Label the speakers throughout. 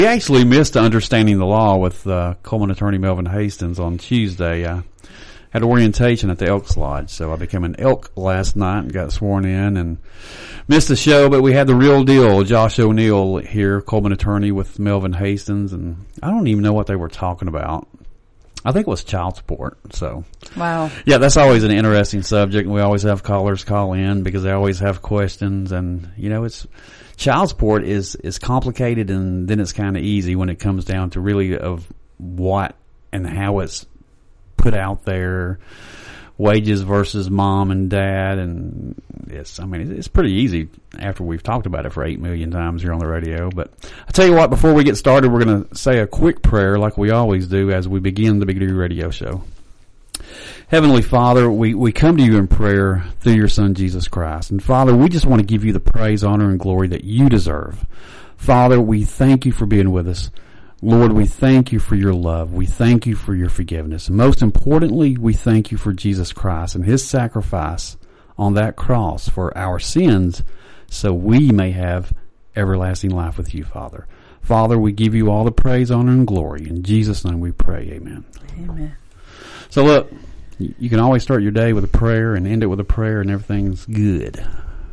Speaker 1: We actually missed Understanding the Law with Coleman attorney Melvin Hastings on Tuesday. I had orientation at the Elks Lodge, so I became an elk last night and got sworn in and missed the show, but we had the real deal, Josh O'Neill here, Coleman attorney with Melvin Hastings, and I don't even know what they were talking about. I think it was child support. So,
Speaker 2: wow.
Speaker 1: Yeah, that's always an interesting subject, and we always have callers call in because they always have questions, and, it's child support is complicated, and then it's kind of easy when it comes down to really of what and how it's put out there, wages versus mom and dad, and it's pretty easy after we've talked about it for 8 million times here on the radio. But I tell you what, before we get started, we're going to say a quick prayer like we always do as we begin the Big D Radio Show. Heavenly Father, we come to you in prayer through your Son, Jesus Christ. And Father, we just want to give you the praise, honor, and glory that you deserve. Father, we thank you for being with us. Lord, we thank you for your love. We thank you for your forgiveness. And most importantly, we thank you for Jesus Christ and his sacrifice on that cross for our sins so we may have everlasting life with you, Father. Father, we give you all the praise, honor, and glory. In Jesus' name we pray, amen.
Speaker 2: Amen.
Speaker 1: So look, you can always start your day with a prayer and end it with a prayer, and everything's good.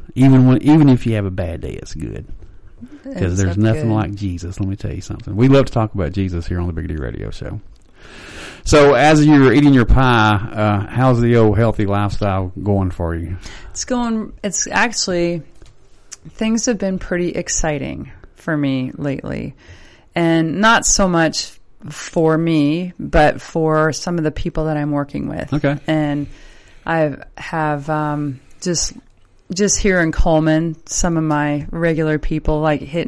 Speaker 1: Even if you have a bad day, it's good. Because there's nothing like Jesus. Let me tell you something. We love to talk about Jesus here on the Big D Radio Show. So as you're eating your pie, how's the old healthy lifestyle going for you?
Speaker 2: It's actually, things have been pretty exciting for me lately. And not so much for me, but for some of the people that I'm working with.
Speaker 1: Okay.
Speaker 2: And I have just here in Coleman, some of my regular people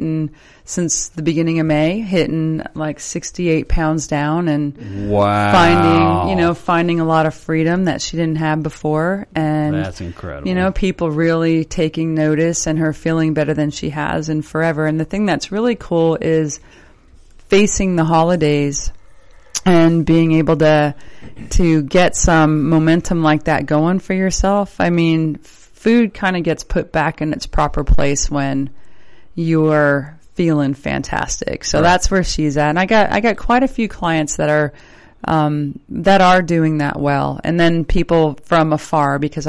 Speaker 2: since the beginning of May, hitting like 68 pounds down and
Speaker 1: wow.
Speaker 2: finding a lot of freedom that she didn't have before. And
Speaker 1: that's incredible.
Speaker 2: People really taking notice and her feeling better than she has in forever. And the thing that's really cool is facing the holidays and being able to get some momentum like that going for yourself. I mean, food kind of gets put back in its proper place when you're feeling fantastic. So That's where she's at. And I got quite a few clients that are doing that well. And then people from afar, because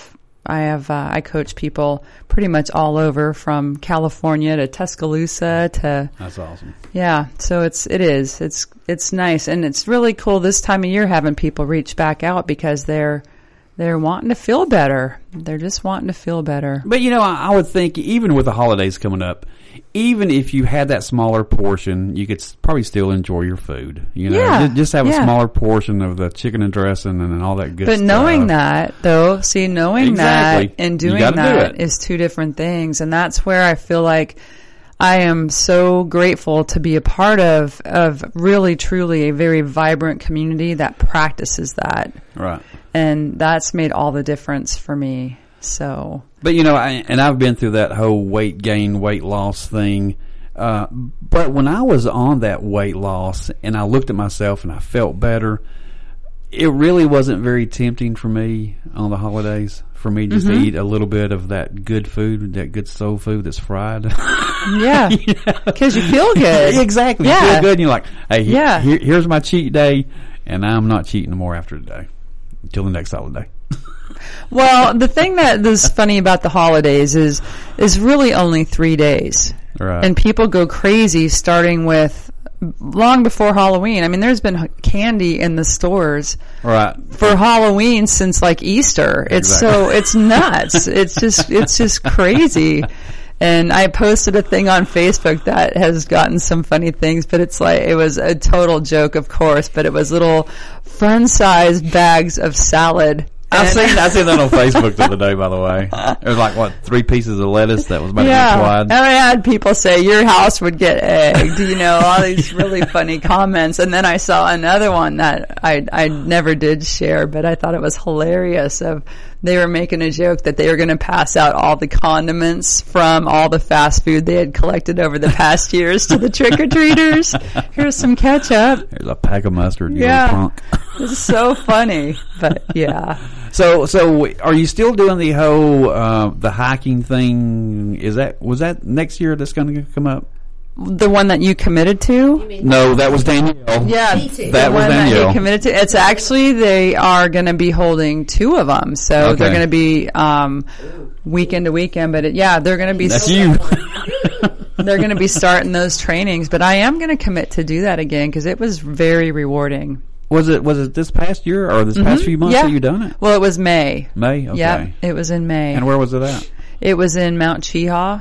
Speaker 2: I coach people pretty much all over, from California to Tuscaloosa to.
Speaker 1: That's awesome.
Speaker 2: Yeah. So it's nice. And it's really cool this time of year having people reach back out because they're wanting to feel better. They're just wanting to feel better.
Speaker 1: But, I would think even with the holidays coming up, even if you had that smaller portion, you could probably still enjoy your food. Just have a smaller portion of the chicken and dressing and all that good stuff.
Speaker 2: But knowing that, though, that and doing that is two different things. And that's where I feel like I am so grateful to be a part of really, truly a very vibrant community that practices that.
Speaker 1: Right.
Speaker 2: And that's made all the difference for me. So.
Speaker 1: But, I've been through that whole weight gain, weight loss thing. But when I was on that weight loss and I looked at myself and I felt better, it really wasn't very tempting for me on the holidays for me just to eat a little bit of that good food, that good soul food that's fried.
Speaker 2: Yeah. Because you feel good.
Speaker 1: Exactly.
Speaker 2: Yeah.
Speaker 1: You feel good and you're like, hey, here's my cheat day, and I'm not cheating no more after today until the next holiday.
Speaker 2: Well, the thing that is funny about the holidays is really only 3 days.
Speaker 1: Right.
Speaker 2: And people go crazy starting with long before Halloween. I mean, there's been candy in the stores for Halloween since like Easter.
Speaker 1: Exactly.
Speaker 2: It's nuts. It's just crazy. And I posted a thing on Facebook that has gotten some funny things, but it was a total joke, of course, but it was little fun-sized bags of salad.
Speaker 1: I seen that on Facebook the other day, by the way. It was like, 3 pieces of lettuce that was about to be wide.
Speaker 2: And I had people say, your house would get egged, all these really funny comments. And then I saw another one that I never did share, but I thought it was hilarious. They were making a joke that they were going to pass out all the condiments from all the fast food they had collected over the past years to the trick-or-treaters. Here's some ketchup.
Speaker 1: Here's a pack of mustard, you little punk.
Speaker 2: It's so funny, but yeah.
Speaker 1: So are you still doing the whole the hiking thing? Was that next year that's going to come up?
Speaker 2: The one that you committed to?
Speaker 1: No, that was Danielle.
Speaker 2: Yeah,
Speaker 3: Me too.
Speaker 1: That
Speaker 2: the
Speaker 1: was
Speaker 2: one that
Speaker 1: Danielle.
Speaker 2: you committed to. It's actually, they are going to be holding 2 of them. So
Speaker 1: Okay.
Speaker 2: they're going to be weekend to weekend. But they're going to be
Speaker 1: That's you.
Speaker 2: they're going to be starting those trainings. But I am going to commit to do that again because it was very rewarding.
Speaker 1: Was it this past year or this past few months
Speaker 2: Yeah.
Speaker 1: that you done it?
Speaker 2: Well, it was May.
Speaker 1: May? Okay.
Speaker 2: Yeah, it was in May.
Speaker 1: And where was it at?
Speaker 2: It was in Mount Cheehaw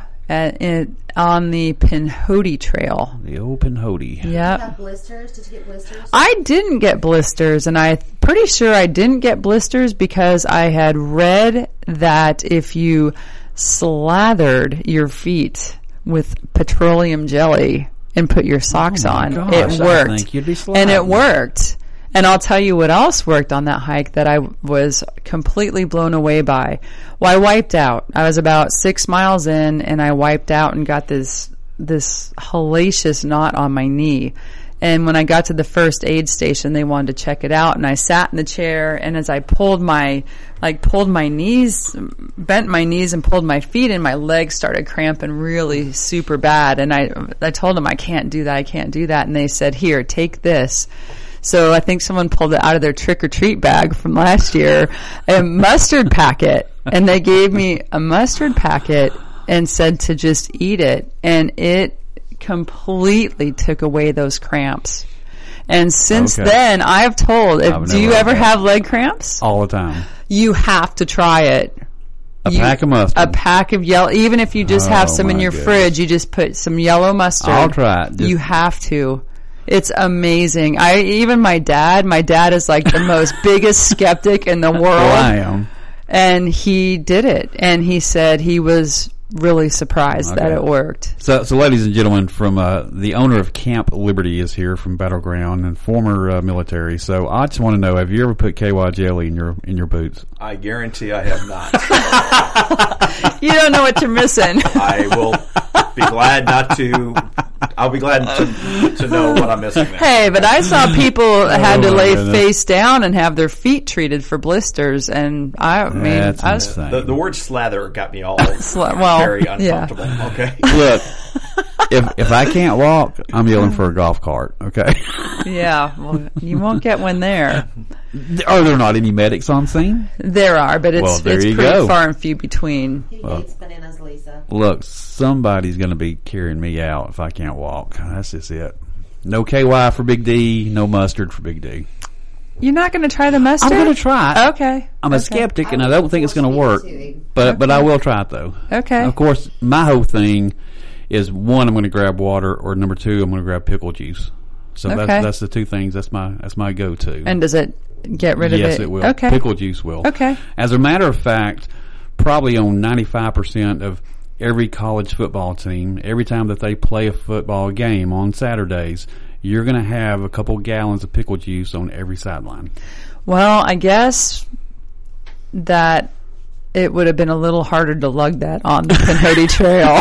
Speaker 2: on the Pinhoti Trail.
Speaker 1: The Open Hody.
Speaker 3: You
Speaker 2: Yep.
Speaker 3: have blisters? Did you get blisters?
Speaker 2: I didn't get blisters, and I'm pretty sure I didn't get blisters because I had read that if you slathered your feet with petroleum jelly and put your socks on,
Speaker 1: Gosh,
Speaker 2: it
Speaker 1: I
Speaker 2: worked.
Speaker 1: think you'd be
Speaker 2: And it
Speaker 1: sliding.
Speaker 2: worked. And I'll tell you what else worked on that hike that I was completely blown away by. Well, I wiped out. I was about 6 miles in, and I wiped out and got this hellacious knot on my knee. And when I got to the first aid station, they wanted to check it out, and I sat in the chair, and as I pulled my knees, bent my knees and pulled my feet in, my legs started cramping really super bad. And I told them, I can't do that. And they said, here, take this. So I think someone pulled it out of their trick-or-treat bag from last year, a mustard packet. And they gave me a mustard packet and said to just eat it. And it completely took away those cramps. And since
Speaker 1: Okay.
Speaker 2: then, I've told,
Speaker 1: I've
Speaker 2: do you
Speaker 1: never
Speaker 2: ever
Speaker 1: had that.
Speaker 2: have leg cramps?
Speaker 1: All the time.
Speaker 2: You have to try it.
Speaker 1: A pack of mustard.
Speaker 2: A pack of yellow, even if you just have
Speaker 1: Oh,
Speaker 2: some in
Speaker 1: my
Speaker 2: your
Speaker 1: goodness.
Speaker 2: fridge, you just put some yellow mustard.
Speaker 1: I'll try it. Just-
Speaker 2: You have to. It's amazing. Even my dad is like the most biggest skeptic in the world.
Speaker 1: Well, I am.
Speaker 2: And he did it. And he said he was really surprised that
Speaker 1: Okay.
Speaker 2: it worked.
Speaker 1: So, ladies and gentlemen, from the owner of Camp Liberty is here from Battleground and former military. So I just want to know: have you ever put KY jelly in your boots?
Speaker 4: I guarantee I have not.
Speaker 2: You don't know what you're missing.
Speaker 4: I will be glad not to. I'll be glad to know what I'm missing there.
Speaker 2: Hey, but I saw people had to
Speaker 1: my
Speaker 2: lay
Speaker 1: goodness.
Speaker 2: face down and have their feet treated for blisters, and I mean,
Speaker 1: That's
Speaker 2: I was,
Speaker 1: insane.
Speaker 4: The word slather got me all
Speaker 2: well,
Speaker 4: very
Speaker 2: yeah.
Speaker 4: uncomfortable. Okay.
Speaker 1: Look, if I can't walk, I'm yelling for a golf cart. Okay.
Speaker 2: yeah, well, you won't get one there.
Speaker 1: Are there not any medics on scene?
Speaker 2: There are, but
Speaker 1: Well,
Speaker 2: it's
Speaker 1: there
Speaker 2: pretty
Speaker 1: you go.
Speaker 2: far and few between.
Speaker 3: He hates bananas, Lisa.
Speaker 1: Look, somebody's going to be carrying me out if I can't walk. That's just it. No KY for Big D, no mustard for Big D.
Speaker 2: You're not going to try the mustard?
Speaker 1: I'm going to try it.
Speaker 2: Okay.
Speaker 1: I'm a
Speaker 2: Okay.
Speaker 1: skeptic, and I don't think it's going to work. But I will try it though.
Speaker 2: Okay.
Speaker 1: Of course, my whole thing is one, I'm going to grab water, or number two, I'm going to grab pickle juice. So
Speaker 2: Okay.
Speaker 1: that's the two things. That's my go-to.
Speaker 2: And does it get rid of it?
Speaker 1: Yes, it will.
Speaker 2: Okay.
Speaker 1: Pickle juice will.
Speaker 2: Okay.
Speaker 1: As a matter of fact, probably on 95% of every college football team, every time that they play a football game on Saturdays, you're going to have a couple gallons of pickle juice on every sideline.
Speaker 2: Well, I guess that it would have been a little harder to lug that on the Pinhoti Trail.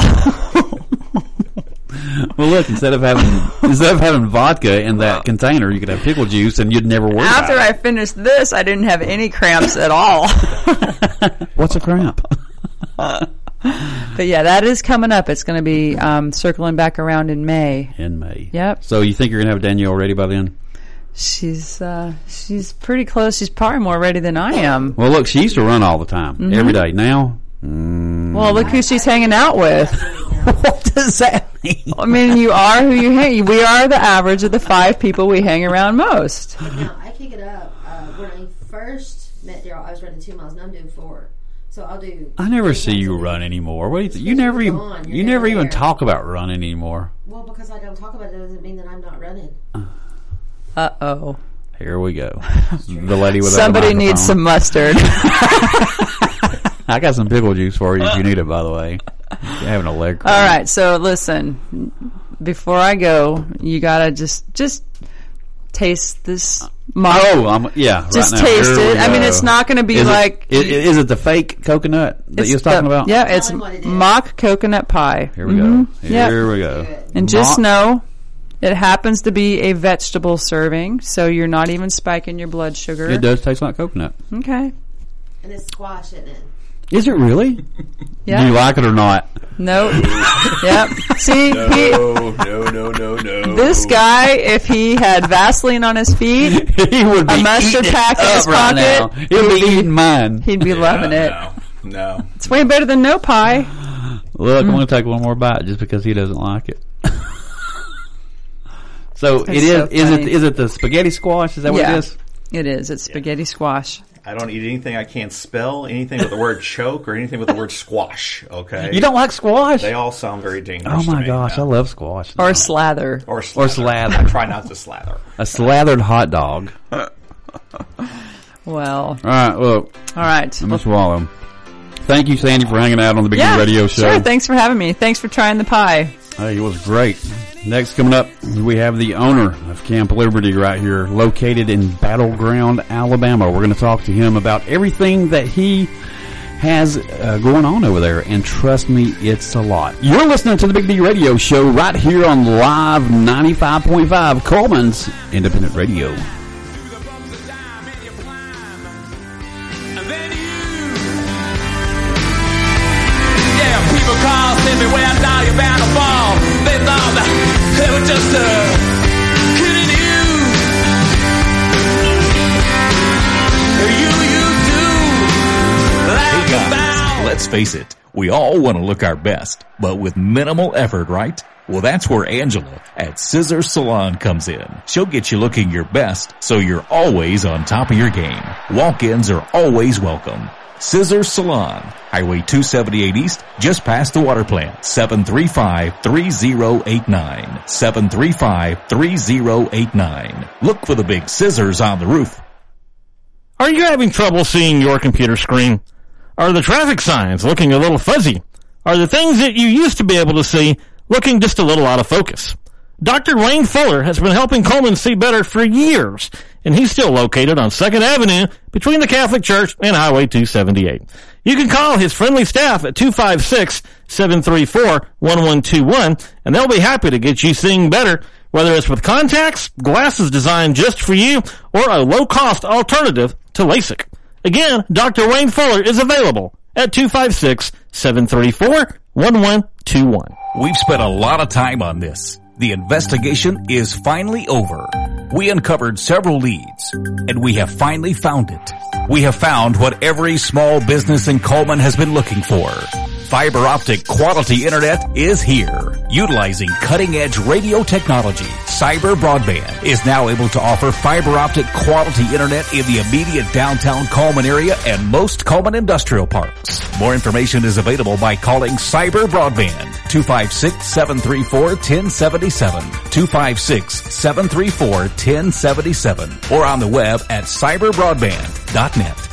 Speaker 1: Well, look, instead of having vodka in that container, you could have pickle juice, and you'd never worry
Speaker 2: After
Speaker 1: about
Speaker 2: I finished this, I didn't have any cramps at all.
Speaker 1: it. What's a cramp?
Speaker 2: But yeah, that is coming up. It's going to be circling back around in May.
Speaker 1: In May.
Speaker 2: Yep.
Speaker 1: So you think you're going to have Danielle ready by then?
Speaker 2: She's pretty close. She's probably more ready than I am.
Speaker 1: Well, look, she used to run all the time, every day. Now,
Speaker 2: Well, look who she's hanging out with.
Speaker 1: what does that mean?
Speaker 2: I mean, you are who you hang. We are the average of the 5 people we hang around most.
Speaker 3: Now, I kick it up. When I first met Daryl, I was running 2 miles, and I'm doing 4. So I'll do.
Speaker 1: I never
Speaker 3: 3
Speaker 1: see
Speaker 3: times
Speaker 1: you
Speaker 3: a week.
Speaker 1: run anymore. What do you think? You
Speaker 3: Because
Speaker 1: never
Speaker 3: you're
Speaker 1: even
Speaker 3: gone. You're
Speaker 1: you never
Speaker 3: never
Speaker 1: even
Speaker 3: there.
Speaker 1: talk about running anymore.
Speaker 3: Well, because I don't talk about it doesn't mean that I'm not running.
Speaker 2: Uh-oh.
Speaker 1: Here we go. The lady with
Speaker 2: Somebody needs some mustard.
Speaker 1: I got some pickle juice for you if you need it. By the way, you're having a leg cramp.
Speaker 2: All right, so listen. Before I go, you gotta just taste this.
Speaker 1: Oh, yeah.
Speaker 2: Just
Speaker 1: right now.
Speaker 2: taste
Speaker 1: Here we
Speaker 2: it. I mean,
Speaker 1: go.
Speaker 2: it's not going to be
Speaker 1: Is
Speaker 2: like.
Speaker 1: is it the fake coconut that you was talking about?
Speaker 2: Yeah, it's
Speaker 3: Tell 'em what it is.
Speaker 2: mock coconut pie.
Speaker 1: Here we go.
Speaker 2: Yep.
Speaker 1: Here we go.
Speaker 2: And just
Speaker 1: Mock-
Speaker 2: know, it happens to be a vegetable serving, so you're not even spiking your blood sugar.
Speaker 1: it does taste like coconut.
Speaker 2: Okay.
Speaker 3: And it's squash, isn't it?
Speaker 1: Is it really?
Speaker 2: Yeah.
Speaker 1: Do you like it or not?
Speaker 2: Nope. Yep. See,
Speaker 4: No.
Speaker 2: this guy, if he had Vaseline on his feet,
Speaker 1: He would be
Speaker 2: a mustard
Speaker 1: eating
Speaker 2: pack
Speaker 1: it
Speaker 2: in his
Speaker 1: up right now.
Speaker 2: pocket,
Speaker 1: He'd be eating mine.
Speaker 2: he'd be loving it.
Speaker 4: No.
Speaker 2: It's way better than no pie.
Speaker 1: Look, I'm going to take one more bite just because he doesn't like it. So
Speaker 2: That's
Speaker 1: it is.
Speaker 2: so funny.
Speaker 1: Is it the spaghetti squash? Is that what
Speaker 2: Yeah.
Speaker 1: it is?
Speaker 2: It is. It's spaghetti squash.
Speaker 4: I don't eat anything I can't spell, anything with the word choke, or anything with the word squash. Okay.
Speaker 1: You don't like squash?
Speaker 4: They all sound very dangerous.
Speaker 1: Oh
Speaker 4: to
Speaker 1: my
Speaker 4: me.
Speaker 1: gosh, I
Speaker 4: Yeah.
Speaker 1: love squash.
Speaker 2: Or slather.
Speaker 4: Or slather. I try not to slather.
Speaker 1: A slathered hot dog.
Speaker 2: Well,
Speaker 1: All right, look,
Speaker 2: all right.
Speaker 1: I'm gonna swallow. Thank you, Sandy, for hanging out on the Big
Speaker 2: Yeah,
Speaker 1: D Radio Show.
Speaker 2: sure. Thanks for having me. Thanks for trying the pie.
Speaker 1: Hey, it was great. Next, coming up, we have the owner of Camp Liberty right here, located in Battleground, Alabama. We're going to talk to him about everything that he has going on over there, and trust me, it's a lot. You're listening to the Big D Radio Show right here on Live 95.5, Coleman's Independent Radio.
Speaker 5: People call, send me where I thought you bound to fall. They thought that they were just kidding you. You do like
Speaker 6: Hey
Speaker 5: a
Speaker 6: guys,
Speaker 5: bound.
Speaker 6: let's face it, we all want to look our best, but with minimal effort, right? Well, that's where Angela at Scissor Salon comes in. She'll get you looking your best, so you're always on top of your game. Walk-ins are always welcome. Scissor Salon, Highway 278 East, just past the water plant, 735-3089. 735-3089. Look for the big scissors on the roof.
Speaker 7: Are you having trouble seeing your computer screen? Are the traffic signs looking a little fuzzy? Are the things that you used to be able to see looking just a little out of focus? Dr. Wayne Fuller has been helping Coleman see better for years, and he's still located on 2nd Avenue between the Catholic Church and Highway 278. You can call his friendly staff at 256-734-1121, and they'll be happy to get you seeing better, whether it's with contacts, glasses designed just for you, or a low-cost alternative to LASIK. Again, Dr. Wayne Fuller is available at 256-734-1121.
Speaker 6: We've spent a lot of time on this. The investigation is finally over. We uncovered several leads, and we have finally found it. We have found what every small business in Coleman has been looking for. Fiber optic quality internet is here. Utilizing cutting-edge radio technology, Cyber Broadband is now able to offer fiber optic quality internet in the immediate downtown Coleman area and most Coleman industrial parks. More information is available by calling Cyber Broadband, 256-734-1077, 256-734-1077, or on the web at cyberbroadband.net.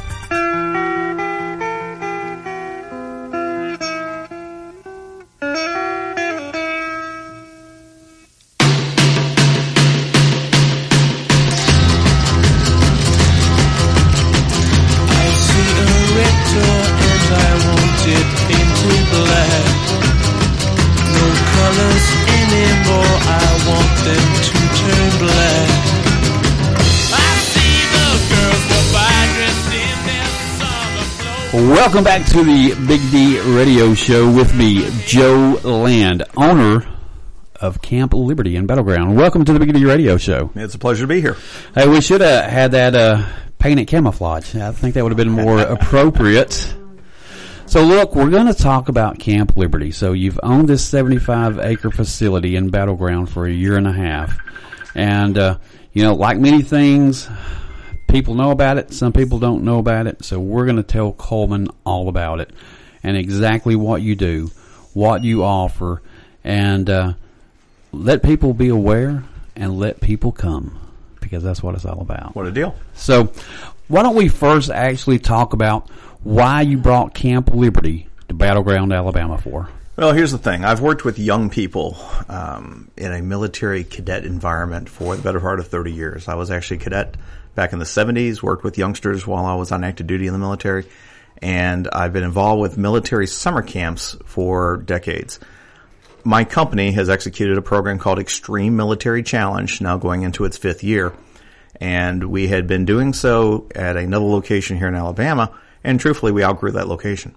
Speaker 1: Welcome back to the Big D Radio Show with me, Joe Land, owner of Camp Liberty in Battleground. Welcome to the Big D Radio Show.
Speaker 4: It's a pleasure to be here.
Speaker 1: Hey, we should have had that painted camouflage. I think that would have been more appropriate. So look, we're going to talk about Camp Liberty. So you've owned this 75-acre facility in Battleground for a year and a half. And, like many things, people know about it. Some people don't know about it. So we're going to tell Coleman all about it and exactly what you do, what you offer, and let people be aware and let people come, because that's what it's all about.
Speaker 4: What a deal.
Speaker 1: So why don't we first actually talk about why you brought Camp Liberty to Battleground, Alabama for?
Speaker 4: Well, here's the thing. I've worked with young people in a military cadet environment for the better part of 30 years. I was actually a cadet back in the 70s, worked with youngsters while I was on active duty in the military, and I've been involved with military summer camps for decades. My company has executed a program called Extreme Military Challenge, now going into its 5th year, and we had been doing so at another location here in Alabama, and truthfully, we outgrew that location.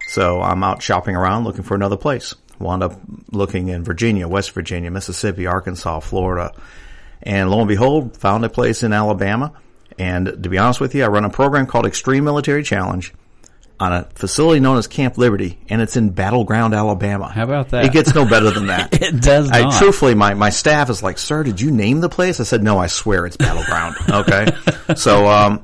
Speaker 4: So I'm out shopping around looking for another place. Wound up looking in Virginia, West Virginia, Mississippi, Arkansas, Florida. And lo and behold, found a place in Alabama. And to be honest with you, I run a program called Extreme Military Challenge on a facility known as Camp Liberty, and it's in Battleground, Alabama.
Speaker 1: How about that?
Speaker 4: It gets no better than that.
Speaker 1: It does not.
Speaker 4: Truthfully, my staff is like, sir, did you name the place? I said, no, I swear it's Battleground. Okay. So,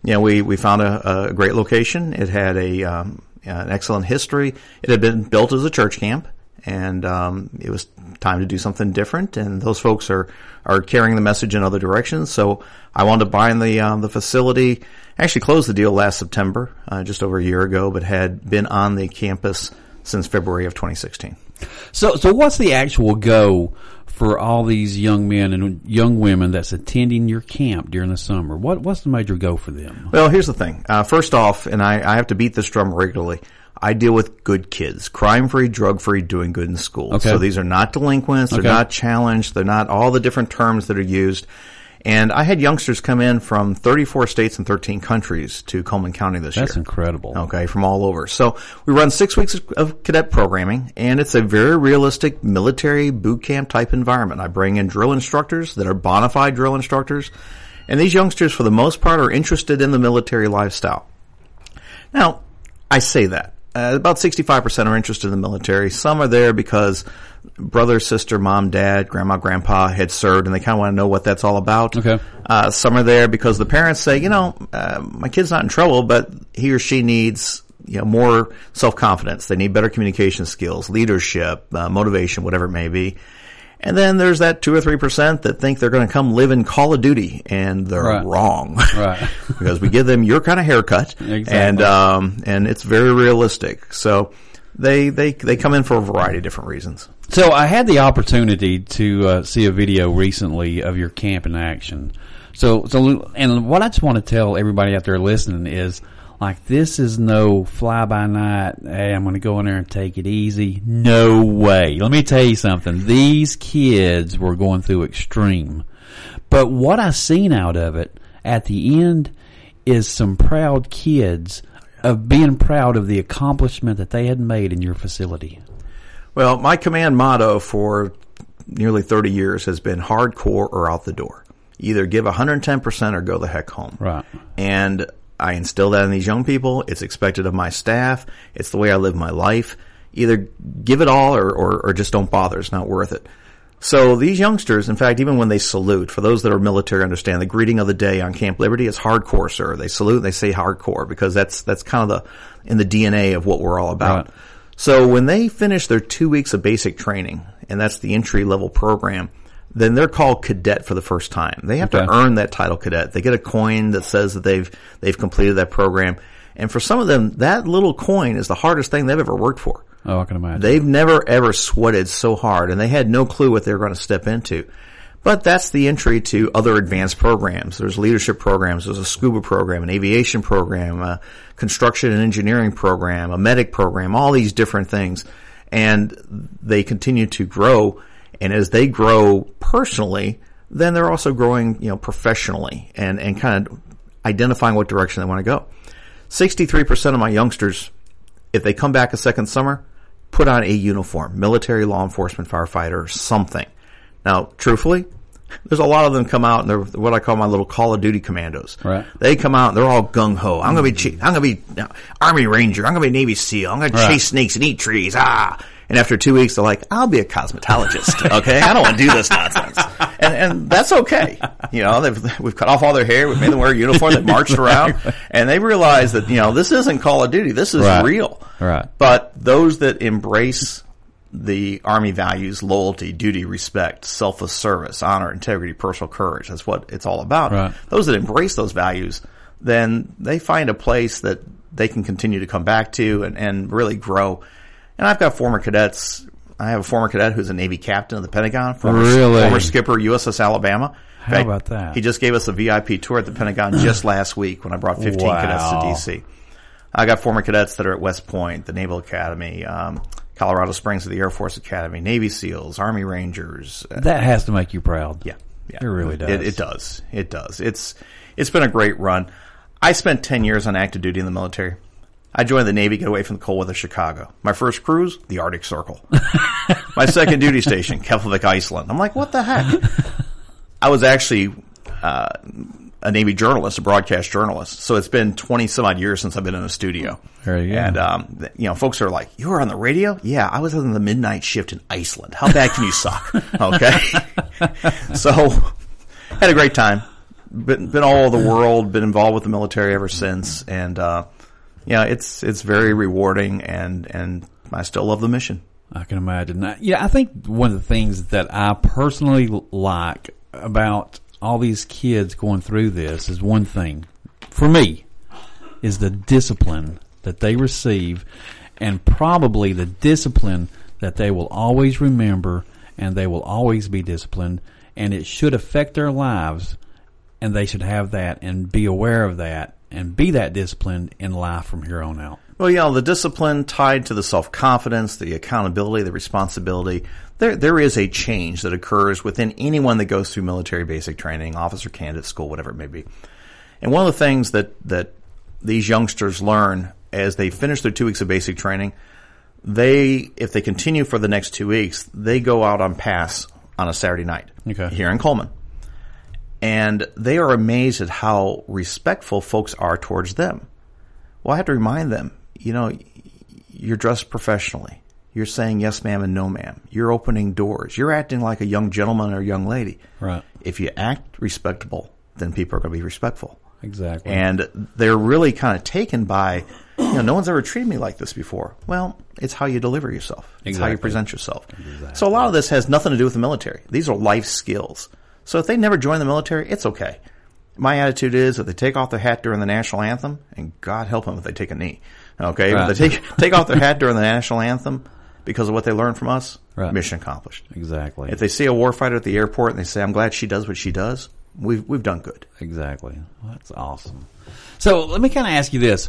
Speaker 4: we found a great location. It had an excellent history. It had been built as a church camp, and it was time to do something different. And those folks are carrying the message in other directions. So I wound up buying the facility. Actually closed the deal last September, just over a year ago, but had been on the campus since February of 2016.
Speaker 1: So what's the actual go for all these young men and young women that's attending your camp during the summer? What's the major go for them?
Speaker 4: Well, here's the thing. First off, and I have to beat this drum regularly, I deal with good kids, crime-free, drug-free, doing good in school.
Speaker 1: Okay.
Speaker 4: So these are not delinquents. They're not challenged. They're not all the different terms that are used. And I had youngsters come in from 34 states and 13 countries to Coleman County this year.
Speaker 1: That's incredible.
Speaker 4: Okay, from all over. So we run 6 weeks of cadet programming, and it's a very realistic military boot camp type environment. I bring in drill instructors that are bona fide drill instructors, and these youngsters, for the most part, are interested in the military lifestyle. Now, I say that. About 65% are interested in the military. Some are there because brother, sister, mom, dad, grandma, grandpa had served, and they kind of want to know what that's all about.
Speaker 1: Okay.
Speaker 4: Some are there because the parents say, my kid's not in trouble, but he or she needs, more self-confidence. They need better communication skills, leadership, motivation, whatever it may be. And then there's that 2 or 3% that think they're going to come live in Call of Duty, and they're wrong.
Speaker 1: Right.
Speaker 4: Because we give them your kind of haircut,
Speaker 1: Exactly.
Speaker 4: and it's very realistic. So they come in for a variety of different reasons.
Speaker 1: So I had the opportunity to see a video recently of your camp in action. So and what I just want to tell everybody out there listening is, like, this is no fly-by-night, hey, I'm going to go in there and take it easy. No way. Let me tell you something. These kids were going through extreme. But what I seen out of it at the end is some proud kids of being proud of the accomplishment that they had made in your facility.
Speaker 4: Well, my command motto for nearly 30 years has been hardcore or out the door. Either give 110% or go the heck home.
Speaker 1: Right.
Speaker 4: And I instill that in these young people. It's expected of my staff. It's the way I live my life. Either give it all or just don't bother. It's not worth it. So these youngsters, in fact, even when they salute, for those that are military understand, the greeting of the day on Camp Liberty is hardcore, sir. They salute and they say hardcore because that's kind of in the DNA of what we're all about.
Speaker 1: Right.
Speaker 4: So when they finish their 2 weeks of basic training, and that's the entry level program, then they're called cadet for the first time. They have to earn that title cadet. They get a coin that says that they've completed that program. And for some of them, that little coin is the hardest thing they've ever worked for.
Speaker 1: Oh, I can imagine.
Speaker 4: They've never ever sweated so hard, and they had no clue what they were going to step into. But that's the entry to other advanced programs. There's leadership programs. There's a scuba program, an aviation program, a construction and engineering program, a medic program, all these different things. And they continue to grow. And as they grow personally, then they're also growing, professionally and kind of identifying what direction they want to go. 63% of my youngsters, if they come back a second summer, put on a uniform, military, law enforcement, firefighter, something. Now, truthfully, there's a lot of them come out and they're what I call my little Call of Duty commandos.
Speaker 1: Right.
Speaker 4: They come out and they're all gung ho. I'm going to be Army Ranger. I'm going to be Navy SEAL. I'm going to chase snakes and eat trees. And after 2 weeks, they're like, I'll be a cosmetologist. Okay. I don't want to do this nonsense. And that's okay. We've cut off all their hair. We've made them wear a uniform that marched around and they realize that, this isn't Call of Duty. This is real.
Speaker 1: Right.
Speaker 4: But those that embrace the Army values, loyalty, duty, respect, selfless service, honor, integrity, personal courage. That's what it's all about.
Speaker 1: Right.
Speaker 4: Those that embrace those values, then they find a place that they can continue to come back to and really grow. And I've got former cadets. I have a former cadet who's a Navy captain of the Pentagon, former skipper, USS Alabama.
Speaker 1: How about that?
Speaker 4: He just gave us a VIP tour at the Pentagon just last week when I brought 15 cadets to D.C. I got former cadets that are at West Point, the Naval Academy, Colorado Springs at the Air Force Academy, Navy SEALs, Army Rangers.
Speaker 1: That has to make you proud.
Speaker 4: Yeah.
Speaker 1: It really does.
Speaker 4: It does. It's been a great run. I spent 10 years on active duty in the military. I joined the Navy, get away from the cold weather Chicago. My first cruise, the Arctic Circle. My second duty station, Keflavik, Iceland. I'm like, what the heck? I was actually a Navy journalist, a broadcast journalist. So it's been 20 some odd years since I've been in a studio.
Speaker 1: There you go.
Speaker 4: And, folks are like, you were on the radio? Yeah, I was on the midnight shift in Iceland. How bad can you suck? Okay. So had a great time. Been all over the world, been involved with the military ever since. And, it's very rewarding and I still love the mission.
Speaker 1: I can imagine. I think one of the things that I personally like about all these kids going through this is one thing, for me, is the discipline that they receive, and probably the discipline that they will always remember, and they will always be disciplined, and it should affect their lives, and they should have that and be aware of that and be that disciplined in life from here on out.
Speaker 4: Well, the discipline tied to the self-confidence, the accountability, the responsibility, there is a change that occurs within anyone that goes through military basic training, officer candidate school, whatever it may be. And one of the things that these youngsters learn as they finish their 2 weeks of basic training, if they continue for the next 2 weeks, they go out on pass on a Saturday night here in Coleman. And they are amazed at how respectful folks are towards them. Well, I have to remind them, you're dressed professionally. You're saying yes, ma'am, and no, ma'am. You're opening doors. You're acting like a young gentleman or a young lady.
Speaker 1: Right.
Speaker 4: If you act respectable, then people are going to be respectful.
Speaker 1: Exactly.
Speaker 4: And they're really kind of taken by, no one's ever treated me like this before. Well, it's how you deliver yourself. It's how you present yourself. Exactly. So a lot of this has nothing to do with the military. These are life skills. So if they never join the military, it's okay. My attitude is if they take off their hat during the national anthem, and God help them if they take a knee. Okay?
Speaker 1: Right.
Speaker 4: If they take off their hat during the national anthem because of what they learned from us, mission accomplished.
Speaker 1: Exactly.
Speaker 4: If they see a warfighter at the airport and they say, I'm glad she does what she does, we've done good.
Speaker 1: Exactly. Well, that's awesome. So let me kind of ask you this.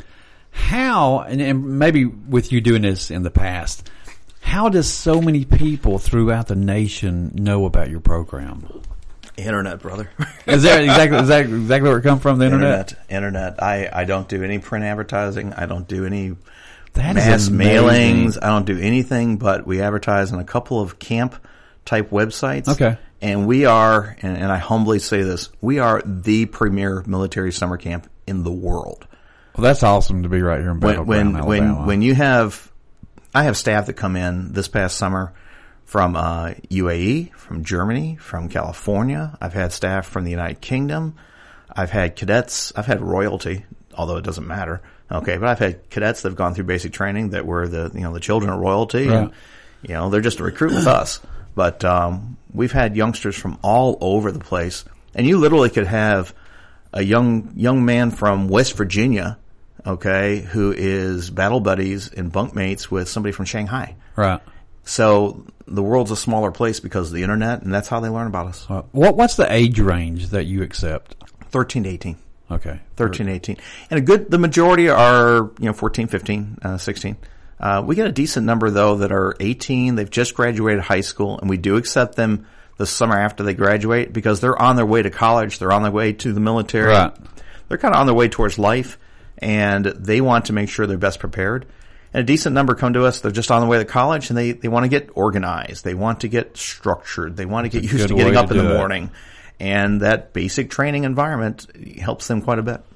Speaker 1: How, and maybe with you doing this in the past, how does so many people throughout the nation know about your program?
Speaker 4: Internet, brother.
Speaker 1: Is that exactly where it come from? The
Speaker 4: Internet. I don't do any print advertising. I don't do any
Speaker 1: That
Speaker 4: mass
Speaker 1: is
Speaker 4: mailings. I don't do anything, but we advertise on a couple of camp type websites.
Speaker 1: Okay.
Speaker 4: And we are, and I humbly say this, we are the premier military summer camp in the world.
Speaker 1: Well, that's awesome to be right here in Battleground, Alabama.
Speaker 4: When you have, I have staff that come in this past summer from UAE, from Germany, from California. I've had staff from the United Kingdom. I've had cadets. I've had royalty, although it doesn't matter. Okay, but I've had cadets that have gone through basic training that were the children of royalty,
Speaker 1: right.
Speaker 4: And they're just a recruit with us. But we've had youngsters from all over the place, and you literally could have a young man from West Virginia, okay, who is battle buddies and bunkmates with somebody from Shanghai.
Speaker 1: Right.
Speaker 4: So the world's a smaller place because of the internet, and that's how they learn about us.
Speaker 1: What's the age range that you accept?
Speaker 4: 13 to 18.
Speaker 1: Okay.
Speaker 4: 13 to 18. And the majority are, 14, 15, 16. We get a decent number, though, that are 18. They've just graduated high school, and we do accept them the summer after they graduate because they're on their way to college. They're on their way to the military.
Speaker 1: Right.
Speaker 4: They're kind of on their way towards life, and they want to make sure they're best prepared. And a decent number come to us. They're just on the way to college, and they want to get organized. They want to get structured. They want to get used to getting up in the morning. And that basic training environment helps them quite a bit.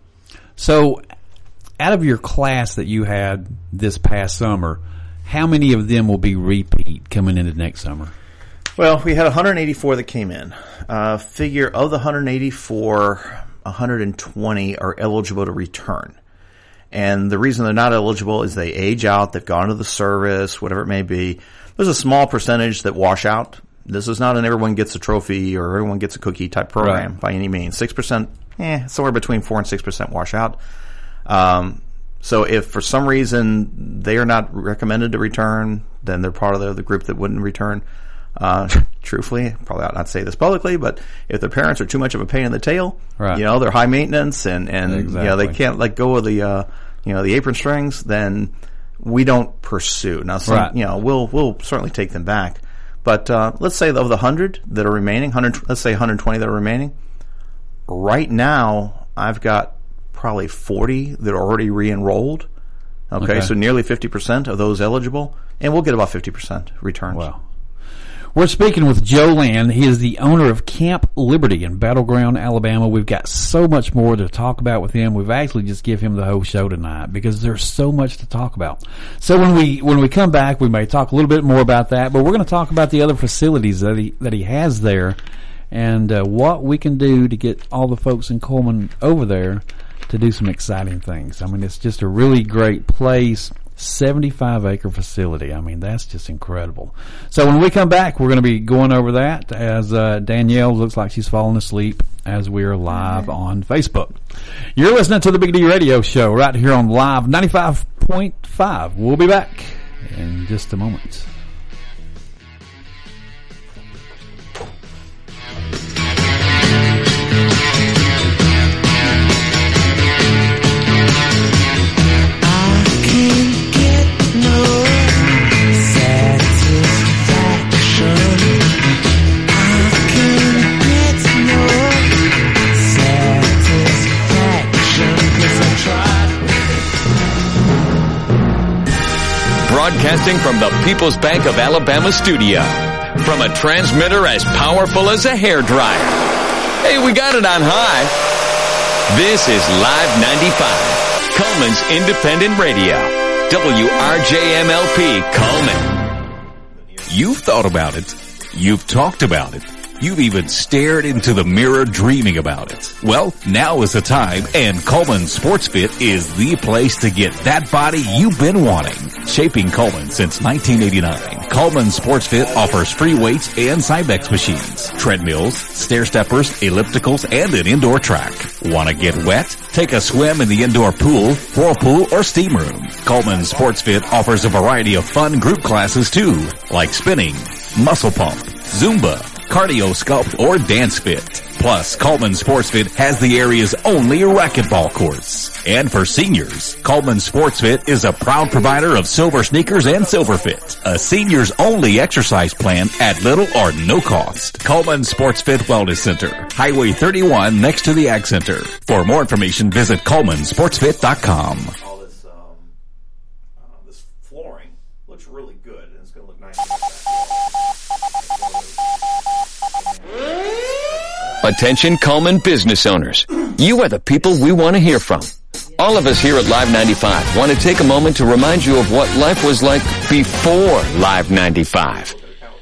Speaker 1: So, out of your class that you had this past summer, how many of them will be repeat coming into next summer?
Speaker 4: Well, we had 184 that came in. Figure of the 184, 120 are eligible to return. And the reason they're not eligible is they age out, they've gone to the service, whatever it may be. There's a small percentage that wash out. This is not an everyone gets a trophy or everyone gets a cookie type program by any means. 6%, somewhere between 4 and 6% wash out. So if for some reason they are not recommended to return, then they're part of the group that wouldn't return. Truthfully, probably ought not say this publicly, but if their parents are too much of a pain in the tail, they're high maintenance and
Speaker 1: exactly.
Speaker 4: they can't let go of the apron strings, then we don't pursue. Now, we'll certainly take them back. But let's say of the 100 that are remaining, let's say 120 that are remaining. Right now, I've got probably 40 that are already re-enrolled. Okay, so nearly 50% of those eligible, and we'll get about 50% returns.
Speaker 1: Wow. We're speaking with Joe Land. He is the owner of Camp Liberty in Battleground, Alabama. We've got so much more to talk about with him. We've actually just give him the whole show tonight because there's so much to talk about. So when we come back, we may talk a little bit more about that, but we're going to talk about the other facilities that he has there and what we can do to get all the folks in Coleman over there to do some exciting things. I mean, it's just a really great place. 75-acre facility. I mean, that's just incredible. So when we come back, we're going to be going over that as Danielle looks like she's falling asleep as we're live on Facebook. You're listening to the Big D Radio Show right here on Live 95.5. We'll be back in just a moment.
Speaker 8: Broadcasting from the People's Bank of Alabama studio. From a transmitter as powerful as a hairdryer. Hey, we got it on high. This is Live 95, Coleman's independent radio. WRJMLP Coleman.
Speaker 6: You've thought about it. You've talked about it. You've even stared into the mirror dreaming about it. Well, now is the time, and Coleman Sports Fit is the place to get that body you've been wanting. Shaping Coleman since 1989, Coleman Sports Fit offers free weights and Cybex machines, treadmills, stair steppers, ellipticals, and an indoor track. Want to get wet? Take a swim in the indoor pool, whirlpool, or steam room. Coleman Sports Fit offers a variety of fun group classes too, like spinning, muscle pump, Zumba, cardio sculpt, or dance fit. Plus, Coleman Sports Fit has the area's only racquetball courts. And for seniors, Coleman Sports Fit is a proud provider of silver sneakers and Silver Fit, a seniors only exercise plan at little or no cost. Coleman Sports Fit Wellness Center, Highway 31 next to the Ag Center. For more information, visit ColemanSportsFit.com.
Speaker 4: All this, this flooring looks really good, and it's going to look nice.
Speaker 8: Attention Coleman business owners. You are the people we want to hear from. All of us here at Live 95 want to take a moment to remind you of what life was like before Live 95.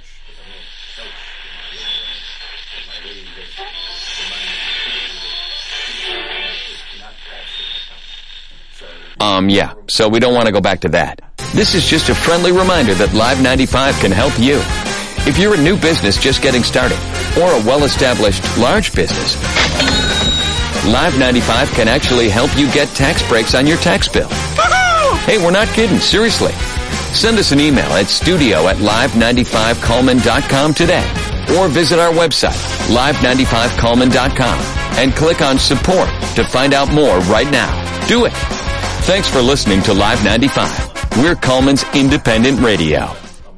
Speaker 8: Yeah, so we don't want to go back to that. This is just a friendly reminder that Live 95 can help you. If you're a new business just getting started, or a well-established large business, Live 95 can actually help you get tax breaks on your tax bill. Hey, we're not kidding, seriously. Send us an email at studio@live95coleman.com today, or visit our website, live95coleman.com, and click on support to find out more right now. Do it. Thanks for listening to Live 95. We're Coleman's independent radio.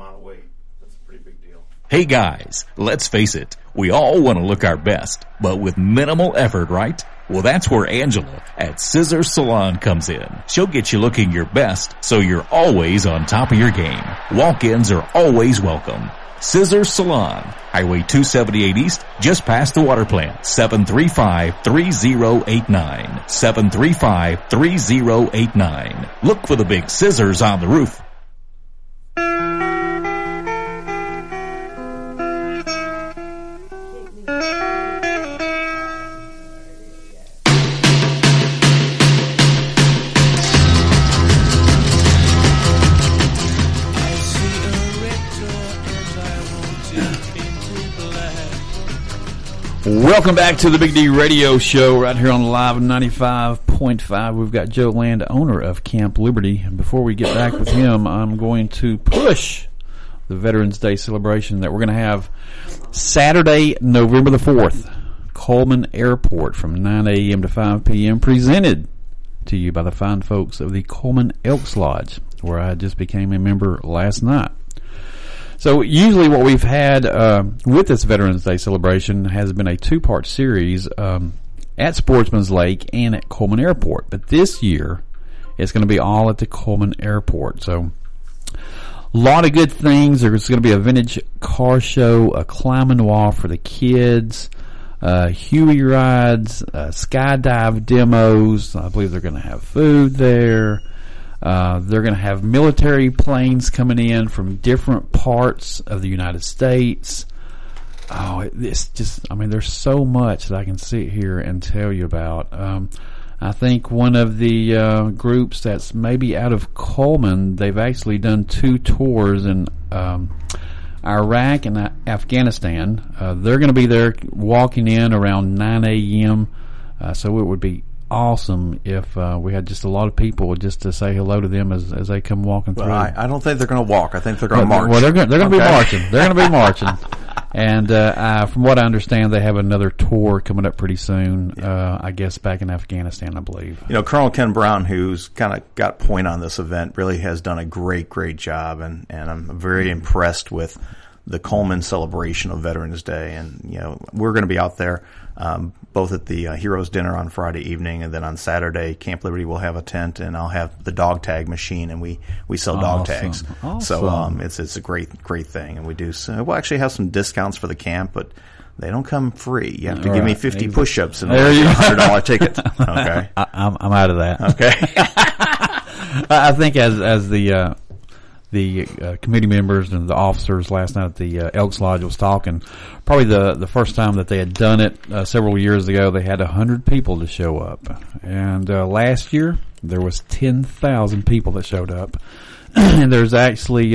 Speaker 6: Hey guys, let's face it, we all want to look our best, but with minimal effort, right? Well, that's where Angela at Scissors Salon comes in. She'll get you looking your best, so you're always on top of your game. Walk-ins are always welcome. Scissors Salon, Highway 278 East, just past the water plant, 735-3089. 735-3089. Look for the big scissors on the roof.
Speaker 1: Welcome back to the Big D Radio Show right here on Live 95.5. We've got Joe Land, owner of Camp Liberty. And before we get back with him, I'm going to push the Veterans Day celebration that we're going to have Saturday, November the 4th, Coleman Airport from 9 a.m. to 5 p.m. presented to you by the fine folks of the Coleman Elks Lodge, where I just became a member last night. So usually what we've had with this Veterans Day celebration has been a two-part series. at Sportsman's Lake and at Coleman Airport. But this year, it's going to be all at the Coleman Airport. So, a lot of good things. There's going to be a vintage car show, a climbing wall for the kids, Huey rides, skydive demos. I believe they're going to have food there. They're going to have military planes coming in from different parts of the United States. Oh, it's just, I mean, there's so much that I can sit here and tell you about. I think one of the groups that's maybe out of Coleman, they've actually done 2 tours in Iraq and Afghanistan. They're going to be there walking in around 9 a.m., so it would be awesome if we had just a lot of people just to say hello to them as they come walking through.
Speaker 4: Well, I don't think they're going to walk. I think they're going to march.
Speaker 1: Well, they're going to be marching. They're going to be marching. And from what I understand, they have another tour coming up pretty soon. I guess back in Afghanistan, I believe.
Speaker 4: You know, Colonel Ken Brown, who's kind of got point on this event, really has done a great job, and I'm very impressed with the Coleman celebration of Veterans Day. And, you know, we're going to be out there, both at the Heroes Dinner on Friday evening, and then on Saturday, Camp Liberty will have a tent, and I'll have the dog tag machine, and we sell dog tags.
Speaker 1: Awesome.
Speaker 4: So, it's a great thing. And we do, we'll actually have some discounts for the camp, but they don't come free. You have to give me 50 push-ups and a $100 ticket. Okay.
Speaker 1: I'm out of that.
Speaker 4: Okay.
Speaker 1: I think as the committee members and the officers last night at the Elks Lodge was talking, probably the first time that they had done it several years ago, they had 100 people to show up. And last year, there was 10,000 people that showed up. And there's actually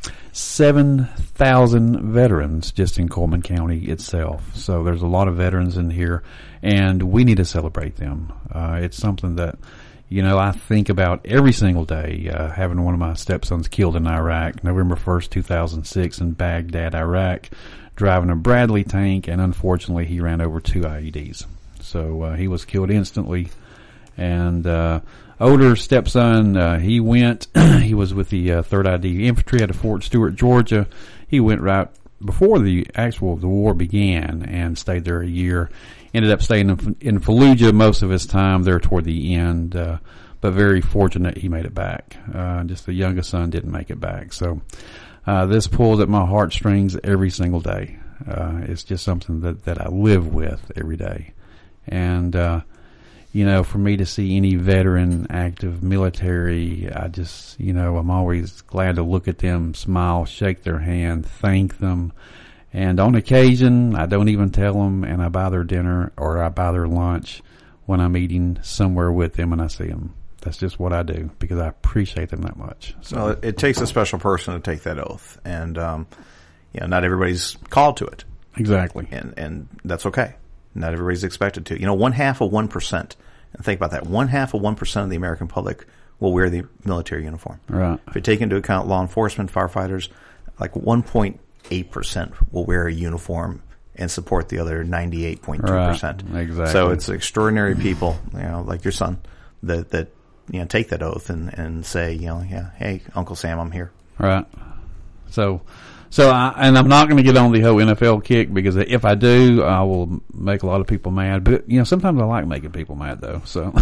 Speaker 1: 7,000 veterans just in Coleman County itself. So there's a lot of veterans in here, and we need to celebrate them. It's something that, you know, I think about every single day, having one of my stepsons killed in Iraq, November 1st, 2006 in Baghdad, Iraq, driving a Bradley tank, and unfortunately he ran over 2 IEDs. So he was killed instantly. And older stepson, he went, he was with the 3rd ID Infantry out of Fort Stewart, Georgia. He went right before the war began and stayed there a year. Ended up staying in Fallujah most of his time there toward the end, but very fortunate he made it back. Just the youngest son didn't make it back. So this pulls at my heartstrings every single day. It's just something that I live with every day. And, you know, for me to see any veteran, active military, I just, you know, I'm always glad to look at them, smile, shake their hand, thank them. And on occasion, I don't even tell them, and I buy their dinner or I buy their lunch when I'm eating somewhere with them and I see them. That's just what I do because I appreciate them that much. So
Speaker 4: well, it takes a special person to take that oath, and you know, not everybody's called to it.
Speaker 1: Exactly,
Speaker 4: and that's okay. Not everybody's expected to. You know, 0.5%, and think about that. 0.5% of the American public will wear the military uniform.
Speaker 1: Right.
Speaker 4: If you take into account law enforcement, firefighters, like 1.8% will wear a uniform and support the other 98.2%.
Speaker 1: Right. Exactly.
Speaker 4: So it's extraordinary people, you know, like your son, that you know, take that oath and say, you know, yeah, hey, Uncle Sam, I'm here.
Speaker 1: Right. So and I'm not going to get on the whole NFL kick because if I do, I will make a lot of people mad. But, you know, sometimes I like making people mad, though. So,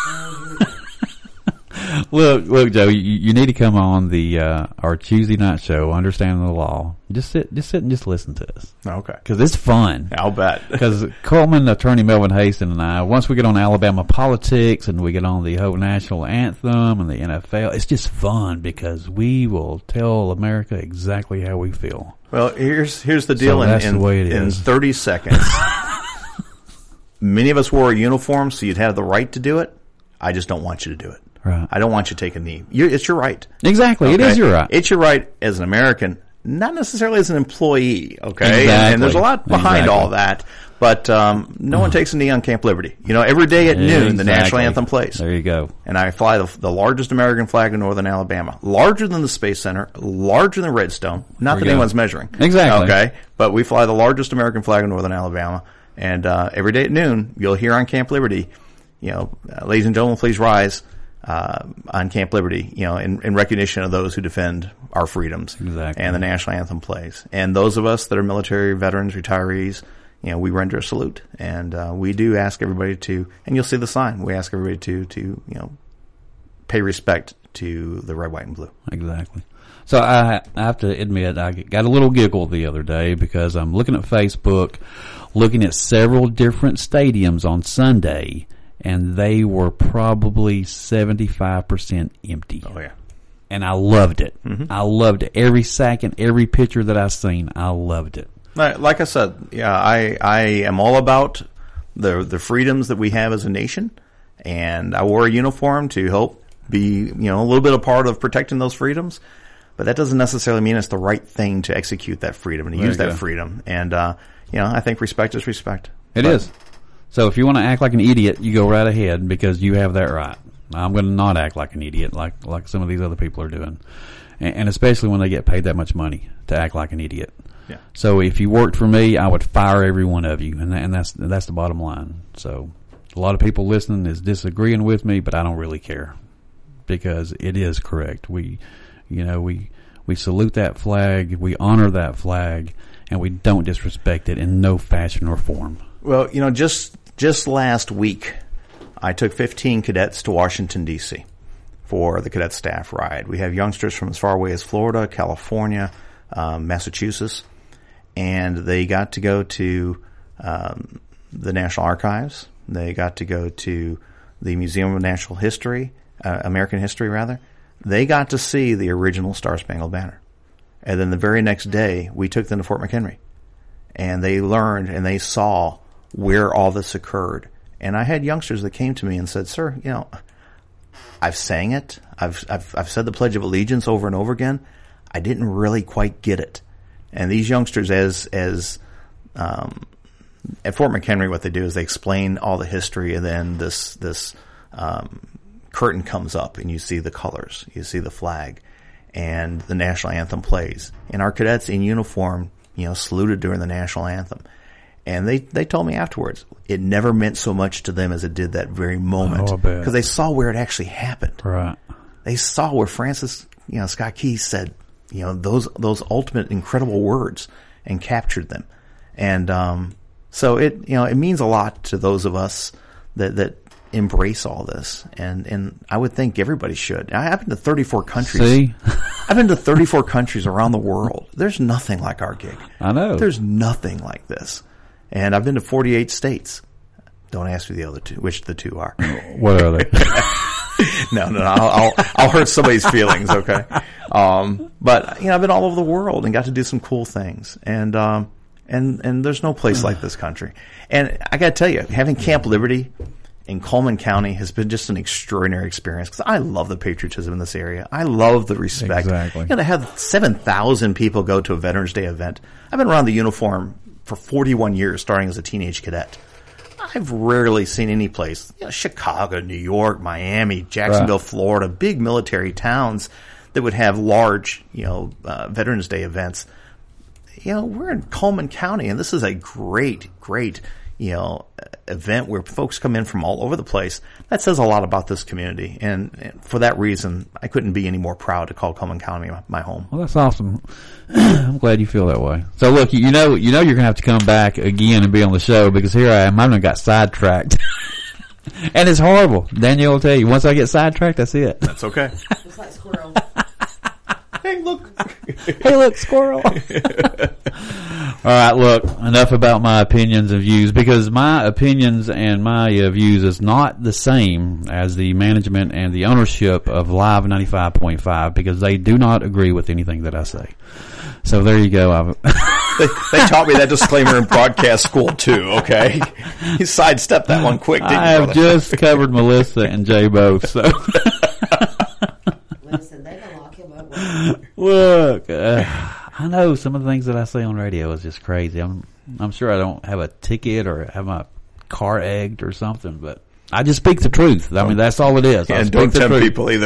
Speaker 1: look, Joe, you need to come on our Tuesday night show, Understanding the Law. Just sit and just listen to us.
Speaker 4: Okay.
Speaker 1: Because it's fun.
Speaker 4: I'll bet.
Speaker 1: Because Coleman attorney Melvin Hastings and I, once we get on Alabama politics and we get on the whole national anthem and the NFL, it's just fun because we will tell America exactly how we feel.
Speaker 4: Well, here's the deal.
Speaker 1: So that's the way it
Speaker 4: in
Speaker 1: is.
Speaker 4: 30 seconds, many of us wore a uniform, so you'd have the right to do it. I just don't want you to do it.
Speaker 1: Right.
Speaker 4: I don't want you to take a knee. It's your right.
Speaker 1: Exactly.
Speaker 4: Okay?
Speaker 1: It is your right.
Speaker 4: It's your right as an American, not necessarily as an employee. Okay.
Speaker 1: Exactly.
Speaker 4: And there's a lot behind all that. But no one takes a knee on Camp Liberty. You know, every day at noon, the national anthem plays.
Speaker 1: There you go.
Speaker 4: And I fly the largest American flag in northern Alabama. Larger than the Space Center, larger than Redstone. Not that anyone's measuring.
Speaker 1: Exactly.
Speaker 4: Okay. But we fly the largest American flag in northern Alabama. And every day at noon, you'll hear on Camp Liberty, you know, ladies and gentlemen, please rise on Camp Liberty, you know, in recognition of those who defend our freedoms.
Speaker 1: Exactly.
Speaker 4: And the national anthem plays. And those of us that are military veterans, retirees, we render a salute, and we do ask everybody to, and you'll see the sign. We ask everybody to pay respect to the red, white, and blue.
Speaker 1: Exactly. So I have to admit, I got a little giggle the other day because I'm looking at Facebook, looking at several different stadiums on Sunday, and they were probably 75% empty.
Speaker 4: Oh, yeah.
Speaker 1: And I loved it.
Speaker 4: Mm-hmm.
Speaker 1: I loved it. Every second, every picture that I seen, I loved it.
Speaker 4: Like I said, I am all about the freedoms that we have as a nation, and I wore a uniform to help be, a little bit a part of protecting those freedoms. But that doesn't necessarily mean it's the right thing to execute that freedom and to use that freedom. And, I think respect is respect.
Speaker 1: It is. So if you want to act like an idiot, you go right ahead because you have that right. I'm going to not act like an idiot like some of these other people are doing. And especially when they get paid that much money to act like an idiot.
Speaker 4: Yeah.
Speaker 1: So if you worked for me, I would fire every one of you. And that's the bottom line. So a lot of people listening is disagreeing with me, but I don't really care because it is correct. We salute that flag, we honor that flag, and we don't disrespect it in no fashion or form.
Speaker 4: Well, just last week, I took 15 cadets to Washington, D.C. for the cadet staff ride. We have youngsters from as far away as Florida, California, Massachusetts, and they got to go to the National Archives. They got to go to the Museum of National History, American History, rather. They got to see the original Star-Spangled Banner. And then the very next day, we took them to Fort McHenry. And they learned and they saw where all this occurred. And I had youngsters that came to me and said, "Sir, I've sang it. I've said the Pledge of Allegiance over and over again. I didn't really quite get it." And these youngsters, at Fort McHenry, what they do is they explain all the history, and then this curtain comes up and you see the colors, you see the flag, and the national anthem plays. And our cadets in uniform, saluted during the national anthem. And they told me afterwards, it never meant so much to them as it did that very moment.
Speaker 1: Oh, I bet.
Speaker 4: Because they saw where it actually happened.
Speaker 1: Right.
Speaker 4: They saw where Francis, Scott Key said, those ultimate incredible words and captured them. And, so it means a lot to those of us that embrace all this, and I would think everybody should. I've been to 34 countries.
Speaker 1: See?
Speaker 4: I've been to 34 countries around the world. There's nothing like our gig.
Speaker 1: I know.
Speaker 4: There's nothing like this. And I've been to 48 states. Don't ask me the other two, which the two are.
Speaker 1: What are they?
Speaker 4: No, I'll hurt somebody's feelings, okay? But I've been all over the world and got to do some cool things. And there's no place like this country. And I got to tell you, having Camp Liberty in Coleman County has been just an extraordinary experience because I love the patriotism in this area. I love the respect.
Speaker 1: Exactly.
Speaker 4: To have 7,000 people go to a Veterans Day event. I've been around the uniform for 41 years, starting as a teenage cadet. I've rarely seen any place, Chicago, New York, Miami, Jacksonville, right, Florida, big military towns that would have large, Veterans Day events. We're in Coleman County, and this is a great, event where folks come in from all over the place. That says a lot about this community, and for that reason, I couldn't be any more proud to call Coleman County my home.
Speaker 1: Well, that's awesome. I'm glad you feel that way. So look, you're going to have to come back again and be on the show because here I am. I got sidetracked. And it's horrible. Danielle will tell you, once I get sidetracked, that's it.
Speaker 4: That's okay.
Speaker 3: It's like squirrel.
Speaker 4: Hey, look.
Speaker 1: Hey, look, squirrel. All right, look, enough about my opinions and views because my opinions and my views is not the same as the management and the ownership of Live 95.5 because they do not agree with anything that I say. So there you go.
Speaker 4: They taught me that disclaimer in broadcast school too, okay? You sidestepped that one quick, didn't you?
Speaker 1: I have just covered Melissa and Jay both, so.
Speaker 3: Listen, they can lock him up.
Speaker 1: Look, I know some of the things that I say on radio is just crazy. I'm sure I don't have a ticket or have my car egged or something, but I just speak the truth. I mean, that's all it is.
Speaker 4: And don't tempt people either.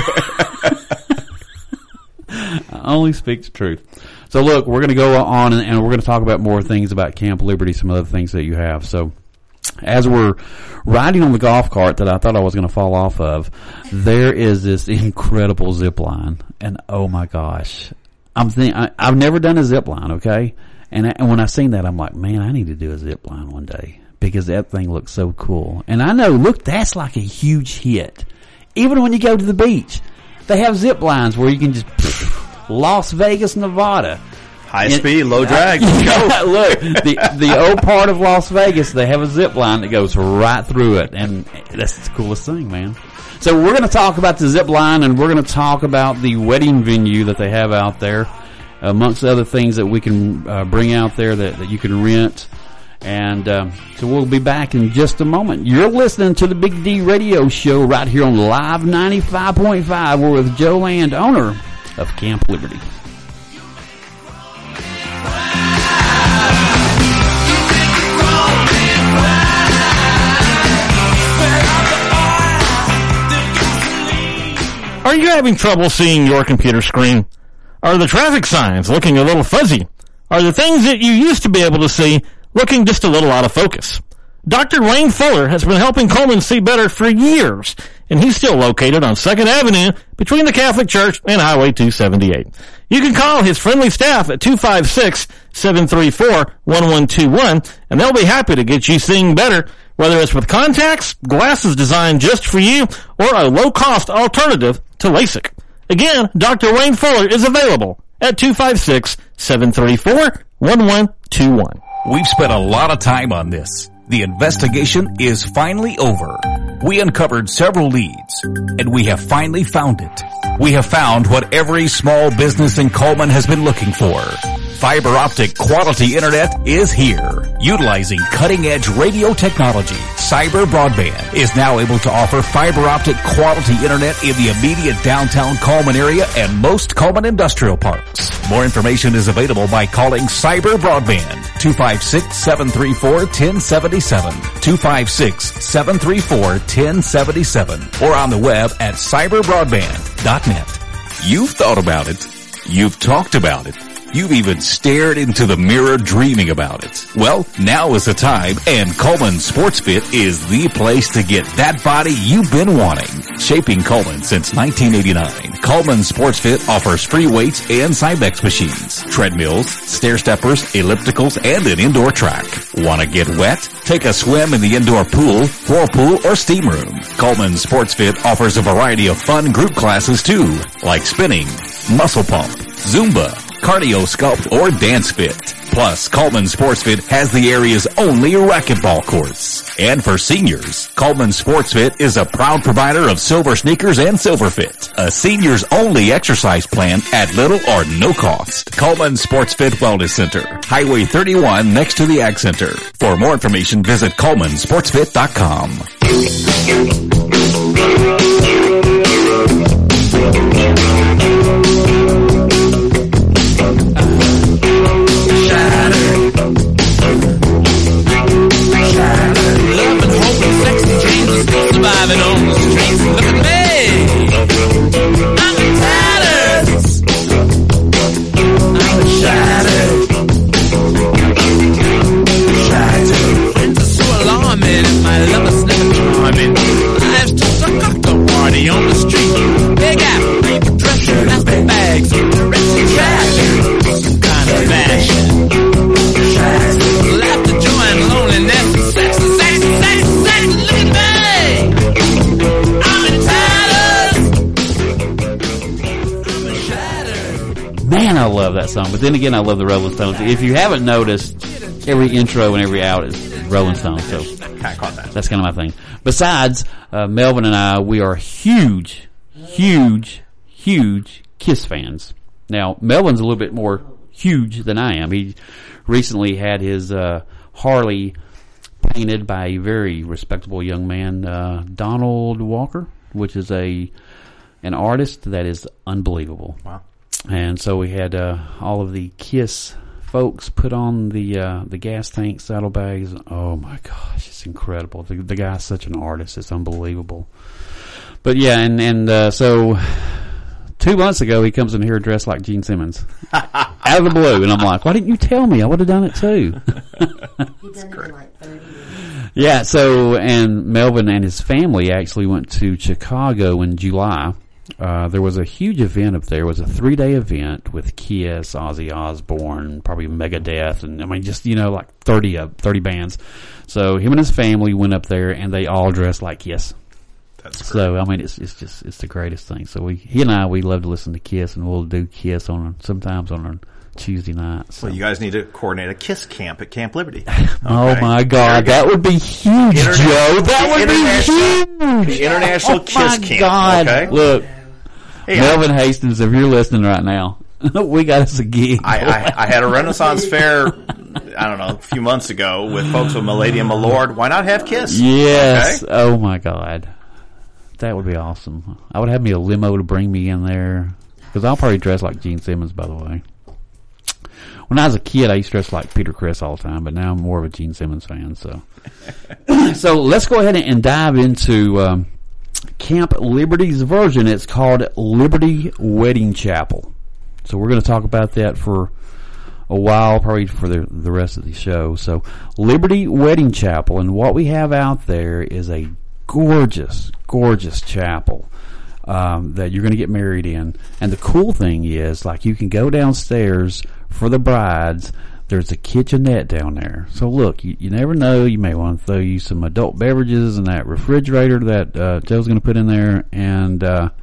Speaker 1: I only speak the truth. So look, we're going to go on and we're going to talk about more things about Camp Liberty, some other things that you have. So as we're riding on the golf cart that I thought I was going to fall off of, there is this incredible zip line. And oh my gosh, I've never done a zip line, okay? And when I seen that, I'm like, man, I need to do a zip line one day because that thing looks so cool. And I know, look, that's like a huge hit. Even when you go to the beach, they have zip lines where you can just Las Vegas, Nevada.
Speaker 4: High speed, low drag.
Speaker 1: Look, the old part of Las Vegas, they have a zip line that goes right through it, and that's the coolest thing, man. So we're going to talk about the zip line, and we're going to talk about the wedding venue that they have out there, amongst other things that we can bring out there that you can rent. And so we'll be back in just a moment. You're listening to the Big D Radio Show right here on Live 95.5. We're with Joe Land, owner of Camp Liberty.
Speaker 7: Are you having trouble seeing your computer screen? Are the traffic signs looking a little fuzzy? Are the things that you used to be able to see looking just a little out of focus? Dr. Wayne Fuller has been helping Coleman see better for years, and he's still located on 2nd Avenue between the Catholic Church and Highway 278. You can call his friendly staff at 256-734-1121, and they'll be happy to get you seeing better, whether it's with contacts, glasses designed just for you, or a low-cost alternative to LASIK. Again, Dr. Wayne Fuller is available at 256-734-1121.
Speaker 6: We've spent a lot of time on this. The investigation is finally over. We uncovered several leads, and we have finally found it. We have found what every small business in Coleman has been looking for. Fiber optic quality internet is here. Utilizing cutting-edge radio technology, Cyber Broadband is now able to offer fiber optic quality internet in the immediate downtown Coleman area and most Coleman industrial parks. More information is available by calling Cyber Broadband, 256-734-1077, 256-734-1077, or on the web at cyberbroadband.net. You've thought about it. You've talked about it. You've even stared into the mirror dreaming about it. Well, now is the time, and Coleman Sports Fit is the place to get that body you've been wanting. Shaping Coleman since 1989, Coleman Sports Fit offers free weights and Cybex machines, treadmills, stair steppers, ellipticals, and an indoor track. Want to get wet? Take a swim in the indoor pool, whirlpool, or steam room. Coleman Sports Fit offers a variety of fun group classes too, like spinning, muscle pump, Zumba, cardio sculpt, or dance fit. Plus, Coleman Sports Fit has the area's only racquetball courts. And for seniors, Coleman Sports Fit is a proud provider of silver sneakers and Silver Fit, a seniors only exercise plan at little or no cost. Coleman Sports Fit Wellness Center, Highway 31 next to the Ag Center. For more information, visit ColemanSportsFit.com.
Speaker 5: Surviving on the streets, look at me. I'm in tatters. I'm shattered. Friends are so alarming, and my lover's never charming. Life's just a cocktail party on the street. Big apple, paper dresser, plastic bags, direction trash, some kind of fashion. Laughter, joy, and loneliness, sex, sex, sex, sex. Look at me.
Speaker 1: Man, I love that song. But then again, I love the Rolling Stones. If you haven't noticed, every intro and every out is Rolling Stones. So that's kind of my thing. Besides, Melvin and I, we are huge Kiss fans. Now, Melvin's a little bit more huge than I am. He recently had his Harley painted by a very respectable young man, Donald Walker, which is an artist that is unbelievable.
Speaker 4: Wow.
Speaker 1: And so we had all of the Kiss folks put on the gas tank saddlebags. Oh my gosh, it's incredible. The guy's such an artist; it's unbelievable. But yeah, and so 2 months ago he comes in here dressed like Gene Simmons, out of the blue, and I'm like, why didn't you tell me? I would have done it too.
Speaker 3: He's done it in like 30 years.
Speaker 1: Yeah. So and Melvin and his family actually went to Chicago in July. there was a huge event up there. It was a 3-day event with Kiss, Ozzy Osbourne, probably Megadeth, and I mean, just, like 30 bands. So him and his family went up there, and they all dressed like Kiss.
Speaker 4: That's great.
Speaker 1: So I mean, it's the greatest thing. So he and I love to listen to Kiss, and we'll do Kiss sometimes on our Tuesday nights. So.
Speaker 4: Well, you guys need to coordinate a Kiss camp at Camp Liberty.
Speaker 1: Oh my God, that would be huge, Joe. That would be huge.
Speaker 4: The International Kiss Camp.
Speaker 1: God.
Speaker 4: Okay?
Speaker 1: Look,
Speaker 4: hey,
Speaker 1: Melvin Hastings, if you're listening right now, we got us a gig.
Speaker 4: I had a Renaissance fair, I don't know, a few months ago with folks with Milady and Milord. Why not have Kiss?
Speaker 1: Yes.
Speaker 4: Okay?
Speaker 1: Oh my God, that would be awesome. I would have me a limo to bring me in there, because I'll probably dress like Gene Simmons, by the way. When I was a kid, I used to dress like Peter Criss all the time, but now I'm more of a Gene Simmons fan. So, so let's go ahead and dive into Camp Liberty's version. It's called Liberty Wedding Chapel. So we're going to talk about that for a while, probably for the rest of the show. So Liberty Wedding Chapel, and what we have out there is a gorgeous, gorgeous chapel. That you're going to get married in. And the cool thing is, like, you can go downstairs for the brides. There's a kitchenette down there. So look, you never know. You may want to throw you some adult beverages in that refrigerator that Joe's going to put in there. And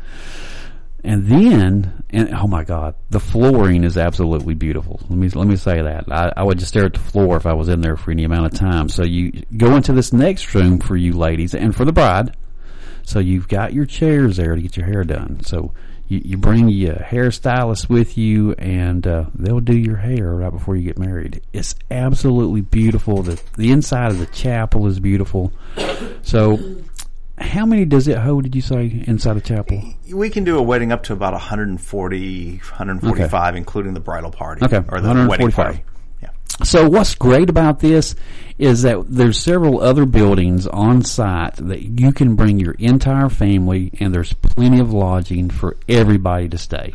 Speaker 1: then oh my God, the flooring is absolutely beautiful. Let me say that. I would just stare at the floor if I was in there for any amount of time. So you go into this next room for you ladies and for the bride. So you've got your chairs there to get your hair done. So you bring your hairstylist with you, and they'll do your hair right before you get married. It's absolutely beautiful. The inside of the chapel is beautiful. So how many does it hold, did you say, inside the chapel?
Speaker 4: We can do a wedding up to about 140, 145, okay, including the bridal party.
Speaker 1: Okay,
Speaker 4: or the wedding party. Yeah.
Speaker 1: So what's great about this is that there's several other buildings on site that you can bring your entire family, and there's plenty of lodging for everybody to stay.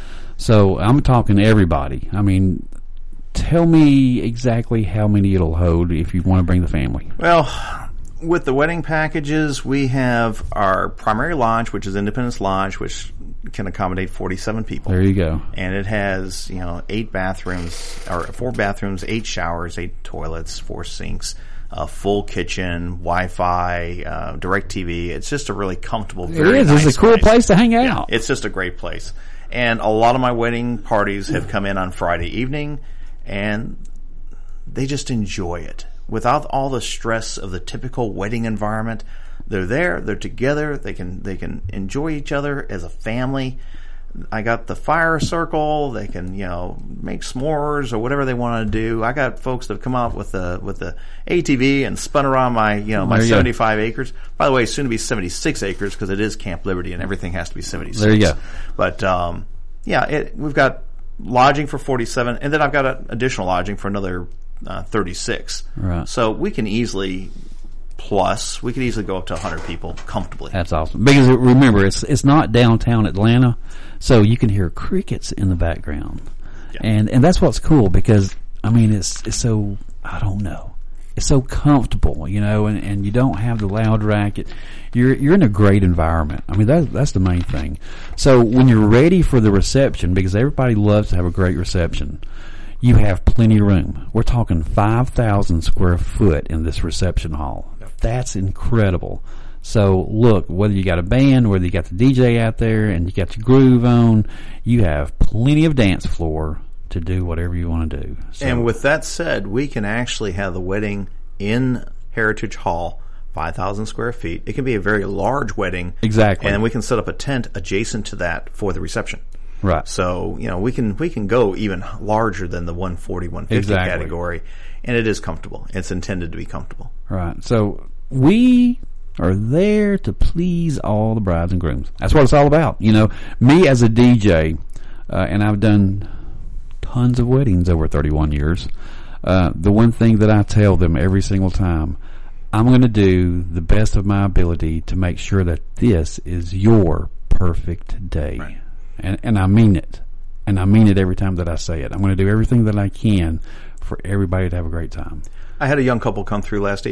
Speaker 1: So I'm talking everybody. I mean, tell me exactly how many it'll hold if you want to bring the family.
Speaker 4: Well, with the wedding packages, we have our primary lodge, which is Independence Lodge, which can accommodate 47 people.
Speaker 1: There you go.
Speaker 4: And it has, 8 bathrooms, or 4 bathrooms, 8 showers, 8 toilets, 4 sinks, a full kitchen, Wi-Fi, direct TV. It's just a really comfortable, very nice
Speaker 1: It's a cool place to hang out.
Speaker 4: Yeah, it's just a great place. And a lot of my wedding parties have come in on Friday evening, and they just enjoy it. Without all the stress of the typical wedding environment, they're there, they're together, they can enjoy each other as a family. I got the fire circle, they can, make s'mores or whatever they want to do. I got folks that have come out with the ATV and spun around my 75 acres. By the way, soon to be 76 acres because it is Camp Liberty and everything has to be 76.
Speaker 1: There you go.
Speaker 4: But, we've got lodging for 47, and then I've got an additional lodging for another 36.
Speaker 1: Right.
Speaker 4: So we can easily go up to 100 people comfortably.
Speaker 1: That's awesome. Because remember, it's not downtown Atlanta, so you can hear crickets in the background. Yeah. And that's what's cool, because I mean it's so, I don't know, it's so comfortable, and you don't have the loud racket. You're in a great environment. I mean that's the main thing. So when you're ready for the reception, because everybody loves to have a great reception, you have plenty of room. We're talking 5,000 square foot in this reception hall. That's incredible. So look, whether you got a band, whether you got the DJ out there and you got your groove on, you have plenty of dance floor to do whatever you want to do. So,
Speaker 4: and with that said, we can actually have the wedding in Heritage Hall, 5,000 square feet. It can be a very large wedding.
Speaker 1: Exactly.
Speaker 4: And we can set up a tent adjacent to that for the reception.
Speaker 1: Right.
Speaker 4: So, we can go even larger than the 140, 150 category, and it is comfortable. It's intended to be comfortable.
Speaker 1: Right. So we are there to please all the brides and grooms. That's what it's all about. Me as a DJ, and I've done tons of weddings over 31 years. The one thing that I tell them every single time, I'm going to do the best of my ability to make sure that this is your perfect day.
Speaker 4: Right.
Speaker 1: And I mean it. And I mean it every time that I say it. I'm going to do everything that I can for everybody to have a great time.
Speaker 4: I had a young couple come through last evening,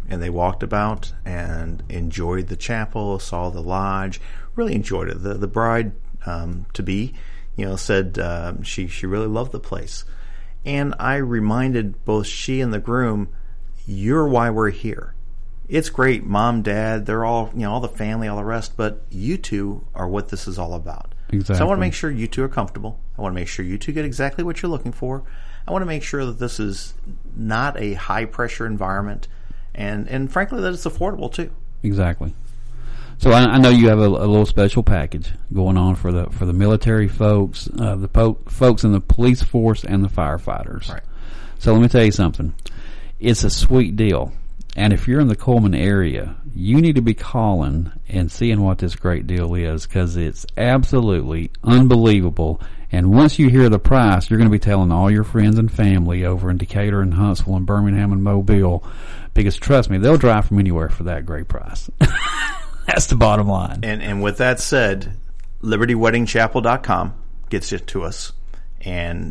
Speaker 4: and they walked about and enjoyed the chapel, saw the lodge, really enjoyed it. The bride to be, said she really loved the place. And I reminded both she and the groom, you're why we're here. It's great, mom, dad, they're all, all the family, all the rest, but you two are what this is all about.
Speaker 1: Exactly.
Speaker 4: So I want to make sure you two are comfortable. I want to make sure you two get exactly what you're looking for. I want to make sure that this is not a high-pressure environment, and frankly, that it's affordable, too.
Speaker 1: Exactly. So I know you have a little special package going on for the military folks, the folks in the police force, and the firefighters.
Speaker 4: Right.
Speaker 1: So let me tell you something. It's a sweet deal. And if you're in the Coleman area, you need to be calling and seeing what this great deal is, because it's absolutely unbelievable. And once you hear the price, you're going to be telling all your friends and family over in Decatur and Huntsville and Birmingham and Mobile, because trust me, they'll drive from anywhere for that great price. That's the bottom line.
Speaker 4: And with that said, LibertyWeddingChapel.com gets it to us, and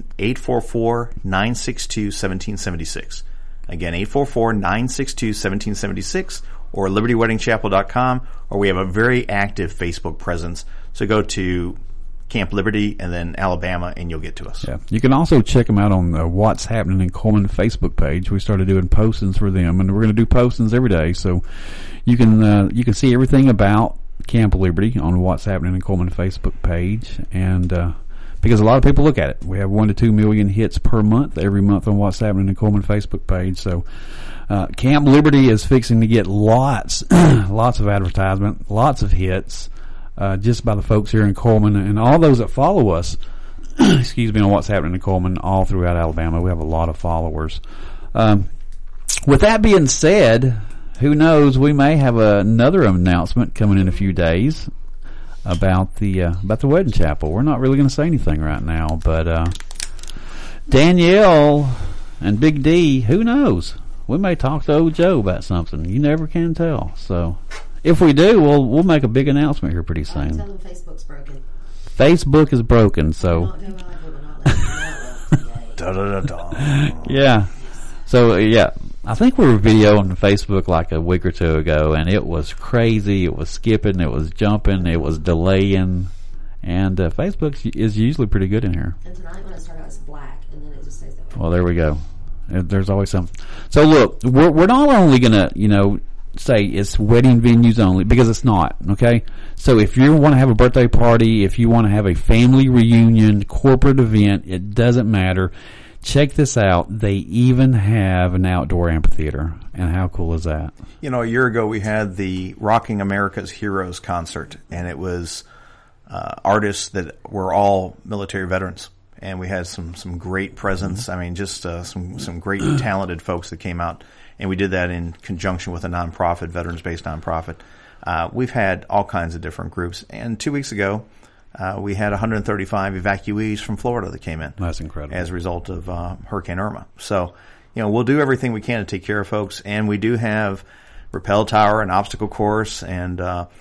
Speaker 4: 844-962-1776. Again, 844-962-1776, or LibertyWeddingChapel.com, or we have a very active Facebook presence. So go to Camp Liberty and then Alabama, and you'll get to us.
Speaker 1: Yeah, you can also check them out on the What's Happening in Coleman Facebook page. We started doing postings for them, and we're going to do postings every day. So you can see everything about Camp Liberty on What's Happening in Coleman Facebook page, and because a lot of people look at it. We have 1 to 2 million hits per month, every month on What's Happening in Coleman Facebook page. So Camp Liberty is fixing to get lots of advertisement, lots of hits, just by the folks here in Coleman and all those that follow us, excuse me, on What's Happening in Coleman all throughout Alabama. We have a lot of followers. With that being said, who knows, we may have another announcement coming in a few days about the wedding chapel. We're not really going to say anything right now, but Danielle and Big D, who knows? We may talk to old Joe about something. You never can tell. So if we do, we'll make a big announcement here pretty soon.
Speaker 3: Tell them Facebook's broken.
Speaker 1: Facebook is broken, so yeah. So yeah, I think we were videoing Facebook like a week or two ago, and it was crazy. It was skipping, it was jumping, it was delaying, and Facebook is usually pretty good in here.
Speaker 3: And tonight when I start out, it's black, and then it just stays that way.
Speaker 1: Well, there we go. There's always something. So look, we're not only gonna say it's wedding venues only, because it's not, okay? So if you want to have a birthday party, if you want to have a family reunion, corporate event, it doesn't matter. Check this out. They even have an outdoor amphitheater. And how cool is that?
Speaker 4: A year ago we had the Rocking America's Heroes concert, and it was artists that were all military veterans. And we had some great presence. I mean, just some great talented folks that came out. And we did that in conjunction with a nonprofit, veterans-based nonprofit. We've had all kinds of different groups. And 2 weeks ago, we had 135 evacuees from Florida that came in.
Speaker 1: That's incredible.
Speaker 4: As a result of Hurricane Irma. So, we'll do everything we can to take care of folks. And we do have rappel tower and obstacle course and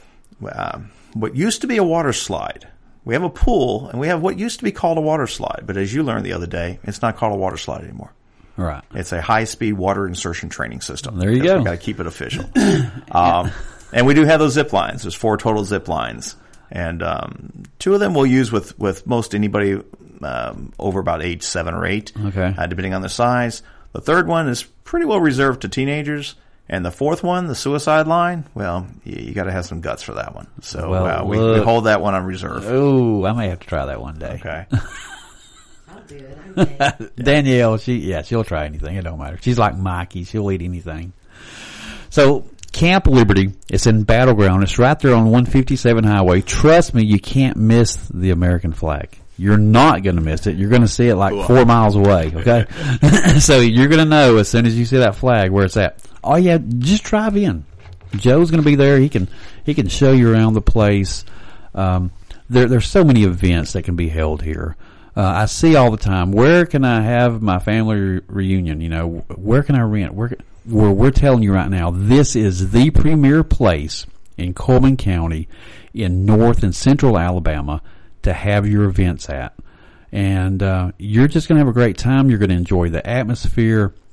Speaker 4: what used to be a water slide. We have a pool, and we have what used to be called a water slide. But as you learned the other day, it's not called a water slide anymore.
Speaker 1: Right.
Speaker 4: It's a high-speed water insertion training system.
Speaker 1: There you go.
Speaker 4: We've got to keep it official. And we do have those zip lines. There's 4 total zip lines. And 2 of them we'll use with most anybody over about age 7 or 8,
Speaker 1: okay,
Speaker 4: depending on their size. The 3rd one is pretty well reserved to teenagers. And the 4th one, the suicide line, well, you got to have some guts for that one. So we hold that one on reserve.
Speaker 1: Oh, I may have to try that one day.
Speaker 4: Okay.
Speaker 3: I'll do it. Okay.
Speaker 1: Danielle, she'll try anything. It don't matter. She's like Mikey. She'll eat anything. So Camp Liberty, it's in Battleground. It's right there on 157 highway. Trust me, you can't miss the American flag. You're not going to miss it. You're going to see it like 4 miles away, okay? So you're going to know as soon as you see that flag where it's at. Oh yeah, just drive in. Joe's going to be there. He can show you around the place. There's so many events that can be held here. I see all the time, where can I have my family reunion? Where can I rent? We're telling you right now, this is the premier place in Coleman County in North and Central Alabama to have your events at. And you're just going to have a great time. You're going to enjoy the atmosphere.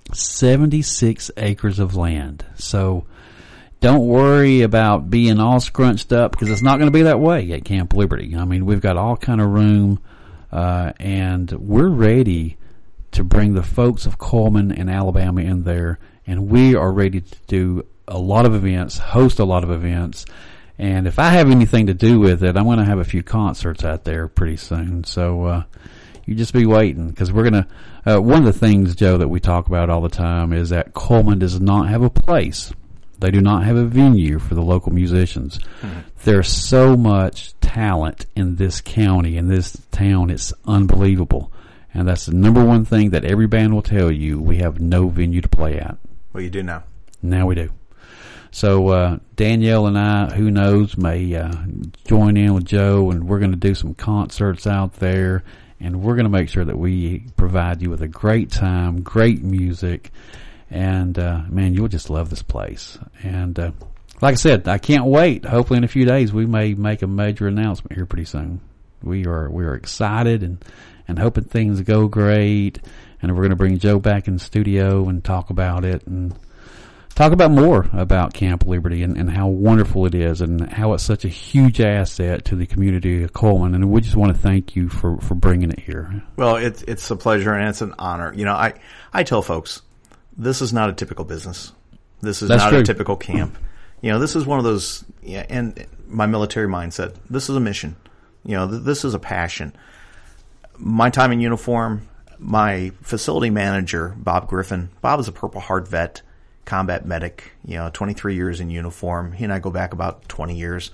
Speaker 1: 76 acres of land. So don't worry about being all scrunched up, because it's not going to be that way at Camp Liberty. I mean, we've got all kind of room, and we're ready to bring the folks of Coleman and Alabama in there, and we are ready to do a lot of events, host a lot of events. And if I have anything to do with it, I'm going to have a few concerts out there pretty soon. So you just be waiting, because we're going to one of the things, Joe, that we talk about all the time is that Coleman does not have a place. They do not have a venue for the local musicians. Mm-hmm. There's so much talent in this county, in this town. It's unbelievable. And that's the number one thing that every band will tell you. We have no venue to play at.
Speaker 4: Well, you do now.
Speaker 1: Now we do. So Danielle and I, who knows, may join in with Joe, and we're going to do some concerts out there, and we're going to make sure that we provide you with a great time, great music, and man, you'll just love this place. And like I said, I can't wait. Hopefully in a few days we may make a major announcement here pretty soon. We are excited and hoping things go great, and we're going to bring Joe back in the studio and talk about it and talk about more about Camp Liberty and how wonderful it is and how it's such a huge asset to the community of Coleman. And we just want to thank you for bringing it here.
Speaker 4: Well, it's a pleasure and it's an honor. You know, I tell folks, this is not a typical business. This is not a typical camp. You know, this is one of those, and my military mindset, this is a mission. You know, this is a passion. My time in uniform, my facility manager, Bob Griffin. Bob is a Purple Heart vet, combat medic, 23 years in uniform. He and I go back about 20 years.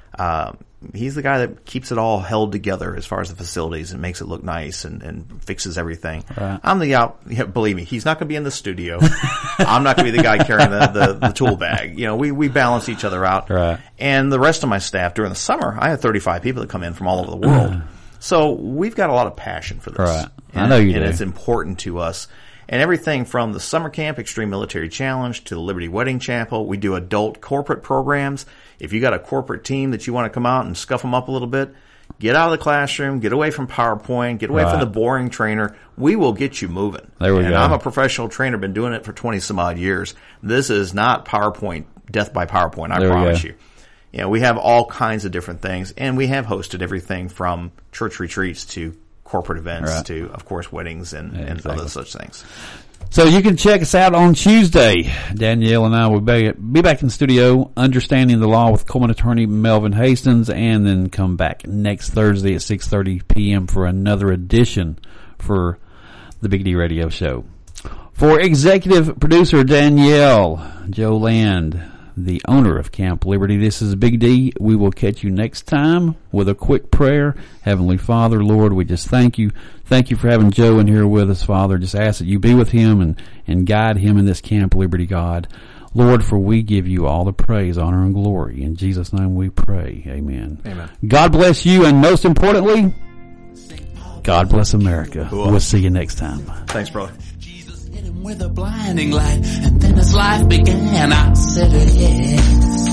Speaker 4: He's the guy that keeps it all held together as far as the facilities and makes it look nice and fixes everything. Right. I'm believe me, he's not going to be in the studio. I'm not going to be the guy carrying the tool bag. We balance each other out.
Speaker 1: Right.
Speaker 4: And the rest of my staff during the summer, I have 35 people that come in from all over the world. So we've got a lot of passion for this.
Speaker 1: Right. I know you do.
Speaker 4: And it's important to us. And everything from the summer camp, Extreme Military Challenge, to the Liberty Wedding Chapel. We do adult corporate programs. If you got a corporate team that you want to come out and scuff them up a little bit, get out of the classroom, get away from PowerPoint, get away from the boring trainer. We will get you moving.
Speaker 1: There we go.
Speaker 4: I'm a professional trainer, been doing it for 20 some odd years. This is not PowerPoint, death by PowerPoint, I promise you. We have all kinds of different things, and we have hosted everything from church retreats to corporate events to, of course, weddings and other such things.
Speaker 1: So you can check us out on Tuesday. Danielle and I will be back in the studio, Understanding the Law with Coleman attorney Melvin Hastings, and then come back next Thursday at 6:30 p.m. for another edition for the Big D Radio Show. For executive producer Danielle, Joe Land, the owner of Camp Liberty, this is Big D. We will catch you next time with a quick prayer. Heavenly Father, Lord, we just thank you. Thank you for having Joe in here with us, Father. Just ask that you be with him and guide him in this Camp Liberty, God. Lord, for we give you all the praise, honor, and glory. In Jesus' name we pray. Amen.
Speaker 4: Amen.
Speaker 1: God bless you, and most importantly, God bless America.
Speaker 4: Cool.
Speaker 1: We'll see you next time.
Speaker 4: Thanks, brother.
Speaker 5: With a blinding light, and then as life began, I said yes.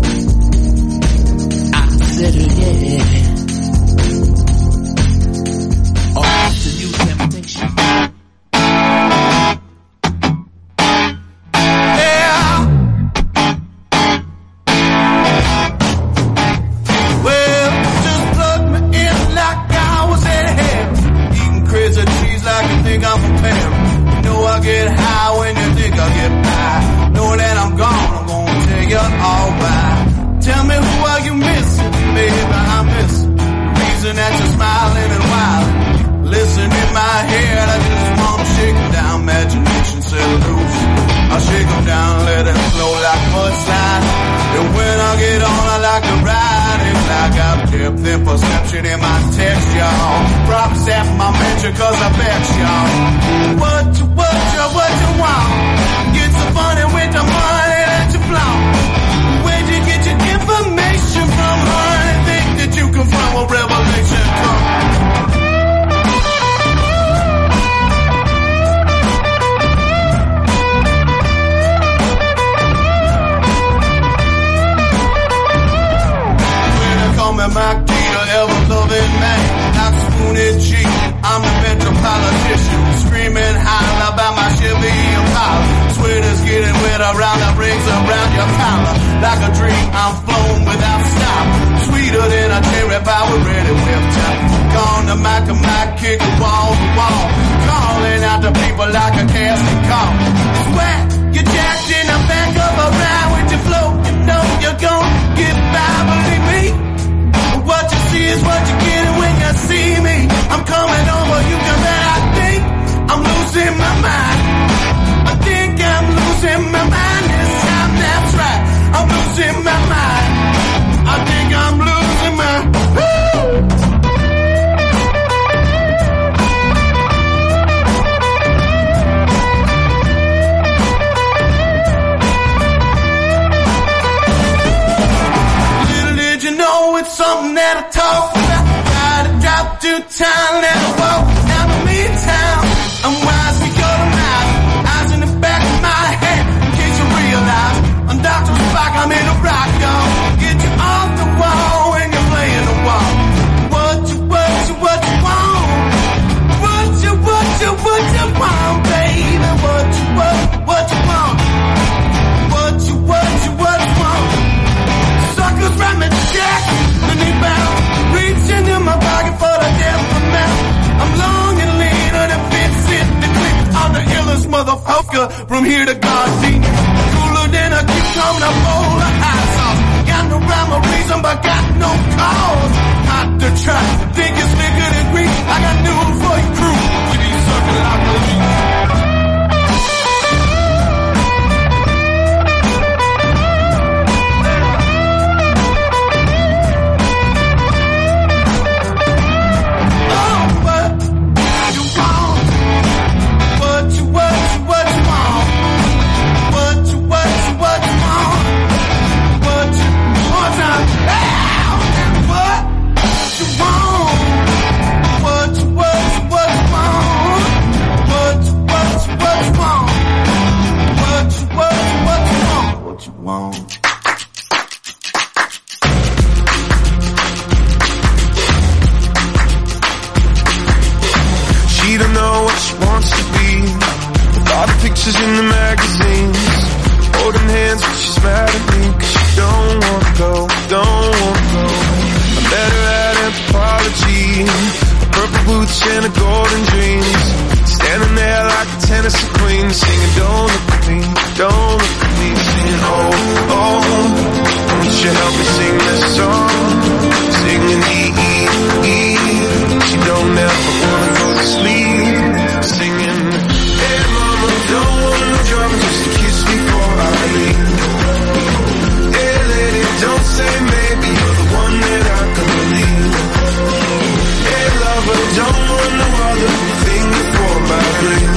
Speaker 5: I said yes. Oh, it's a new temptation. Yeah. Well, just plug me in like I was in hell, eating crazy cheese like you think I'm a parent. I get high when you think I get by. Know that I'm gone, I'm gonna tell you all why. Tell me who are you missing, baby, I miss reason that you're smiling and wilding. Listen in my head, I just wanna shake them down, imagination set loose. I shake them down, let them flow like mudslide. And when I get on, I like to ride it like I've depth and perception in my text, y'all. Probably sap my mention cause I bet y'all. What you want? Get so funny with the money that you flaunt. Where'd you get your information from, honey? Think that you can from a revelation come? My dear, ever-loving man, not spooning cheek. I'm the mental politician, screaming holler about my shit.
Speaker 9: in the Impala. Sweater's getting wet around the rings around your collar. Like a dream, I'm flown without stop. Sweeter than a cherry pie with ready whip top. Gone to Mac, kicking wall to wall. Calling out to people like a casting call. It's wet, you're jacked in the back of a ride with your flow. You know you're gonna get by, believe me. What you see is what you get when you see me. I'm coming over, you can bet I think I'm losing my mind. I think I'm losing my mind this time, that's right. I'm losing my mind. I think I'm losing my Little did you know it's something that I talk about. Gotta drop to town and I walk down to Midtown. I'm wise, we go to mouth. Eyes in the back of my head, in case you realize I'm Dr. Spock, I'm in a rock, y'all. Get you off the wall when you're playing the wall. What you want? What you want, baby? What you want? What you want? Suckers write me checks, and they bound. Reach into my pocket for the damn amount. I'm long and lean, and it fits in the clip. I'm the illest motherfucker from here to Gardenia. Cooler than a cucumber, a bowl of hot sauce. Got no rhyme or reason, but got no cause. Not to try, think it's bigger than green. I got news for your crew. We be sucking like a leaf. She don't know what she wants to be. With all the pictures in the magazines, holding hands but she's mad at me. Cause she don't wanna go, don't wanna go. I'm better at anthropology, purple boots and a golden dreams. Standing there like a Tennessee queen, singing don't look at me, don't look at me. Singing oh, oh, won't you help me sing this song? Singing E-E-E. She don't ever wanna go to sleep. Singing hey mama, don't want no drama, just a kiss before I leave. Hey lady, don't say maybe, you're the one that I can believe. Hey lover, don't want no other thing before my dream.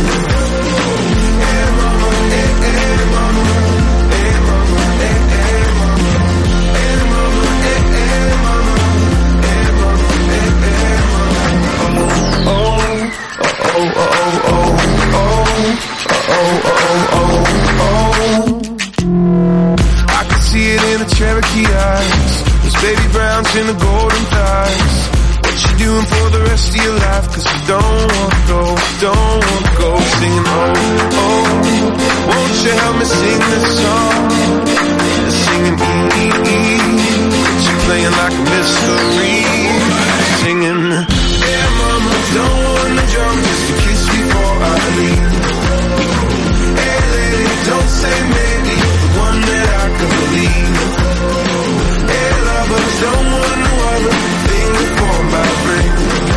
Speaker 9: Hey mama, hey, hey mama, hey mama, hey, hey mama, hey mama, hey, hey mama, hey mama, hey, hey mama. Oh, oh, oh, oh, oh, oh, oh, oh, oh. I can see it in the Cherokee eyes, those baby browns in the golden thighs. What you doing for the rest of your life? Cause you don't wanna go, don't wanna go. Singing oh, oh, won't you help me sing this song? Singing E-E-E, you playing like a mystery. Singing yeah mama, don't want no drum, just a kiss before I leave. Hey lady, don't say maybe, you're the one that I can believe. Hey lover, don't want no other thing before my brain.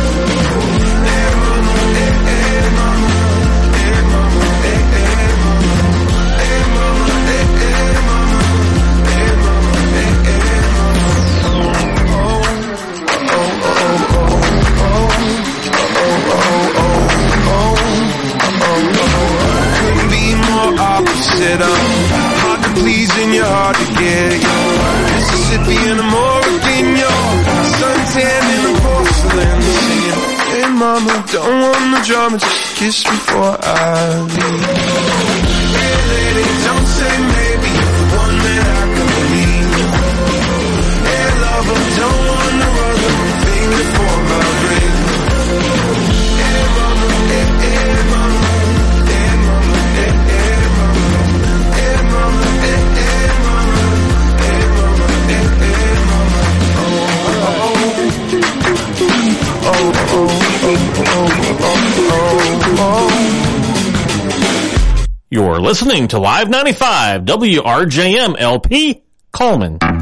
Speaker 9: Hey mama, hey, hey mama, hey mama, hey, hey mama, hey mama, hey, hey mama, hey mama, hey, hey mama. Oh, oh, oh, oh. Couldn't be more opposite. I'm hard to please and you're hard to get. You're Mississippi and I'm Oregon. You're suntan in the porcelain. Singing, hey mama, don't want no drama, just a kiss before I leave. Hey lady, don't say maybe, you're the one that I can believe. Hey lover, don't want no other thing before my brain. Hey mama, hey, hey mama, hey mama,
Speaker 7: You're listening to Live 95 WRJM LP Coleman.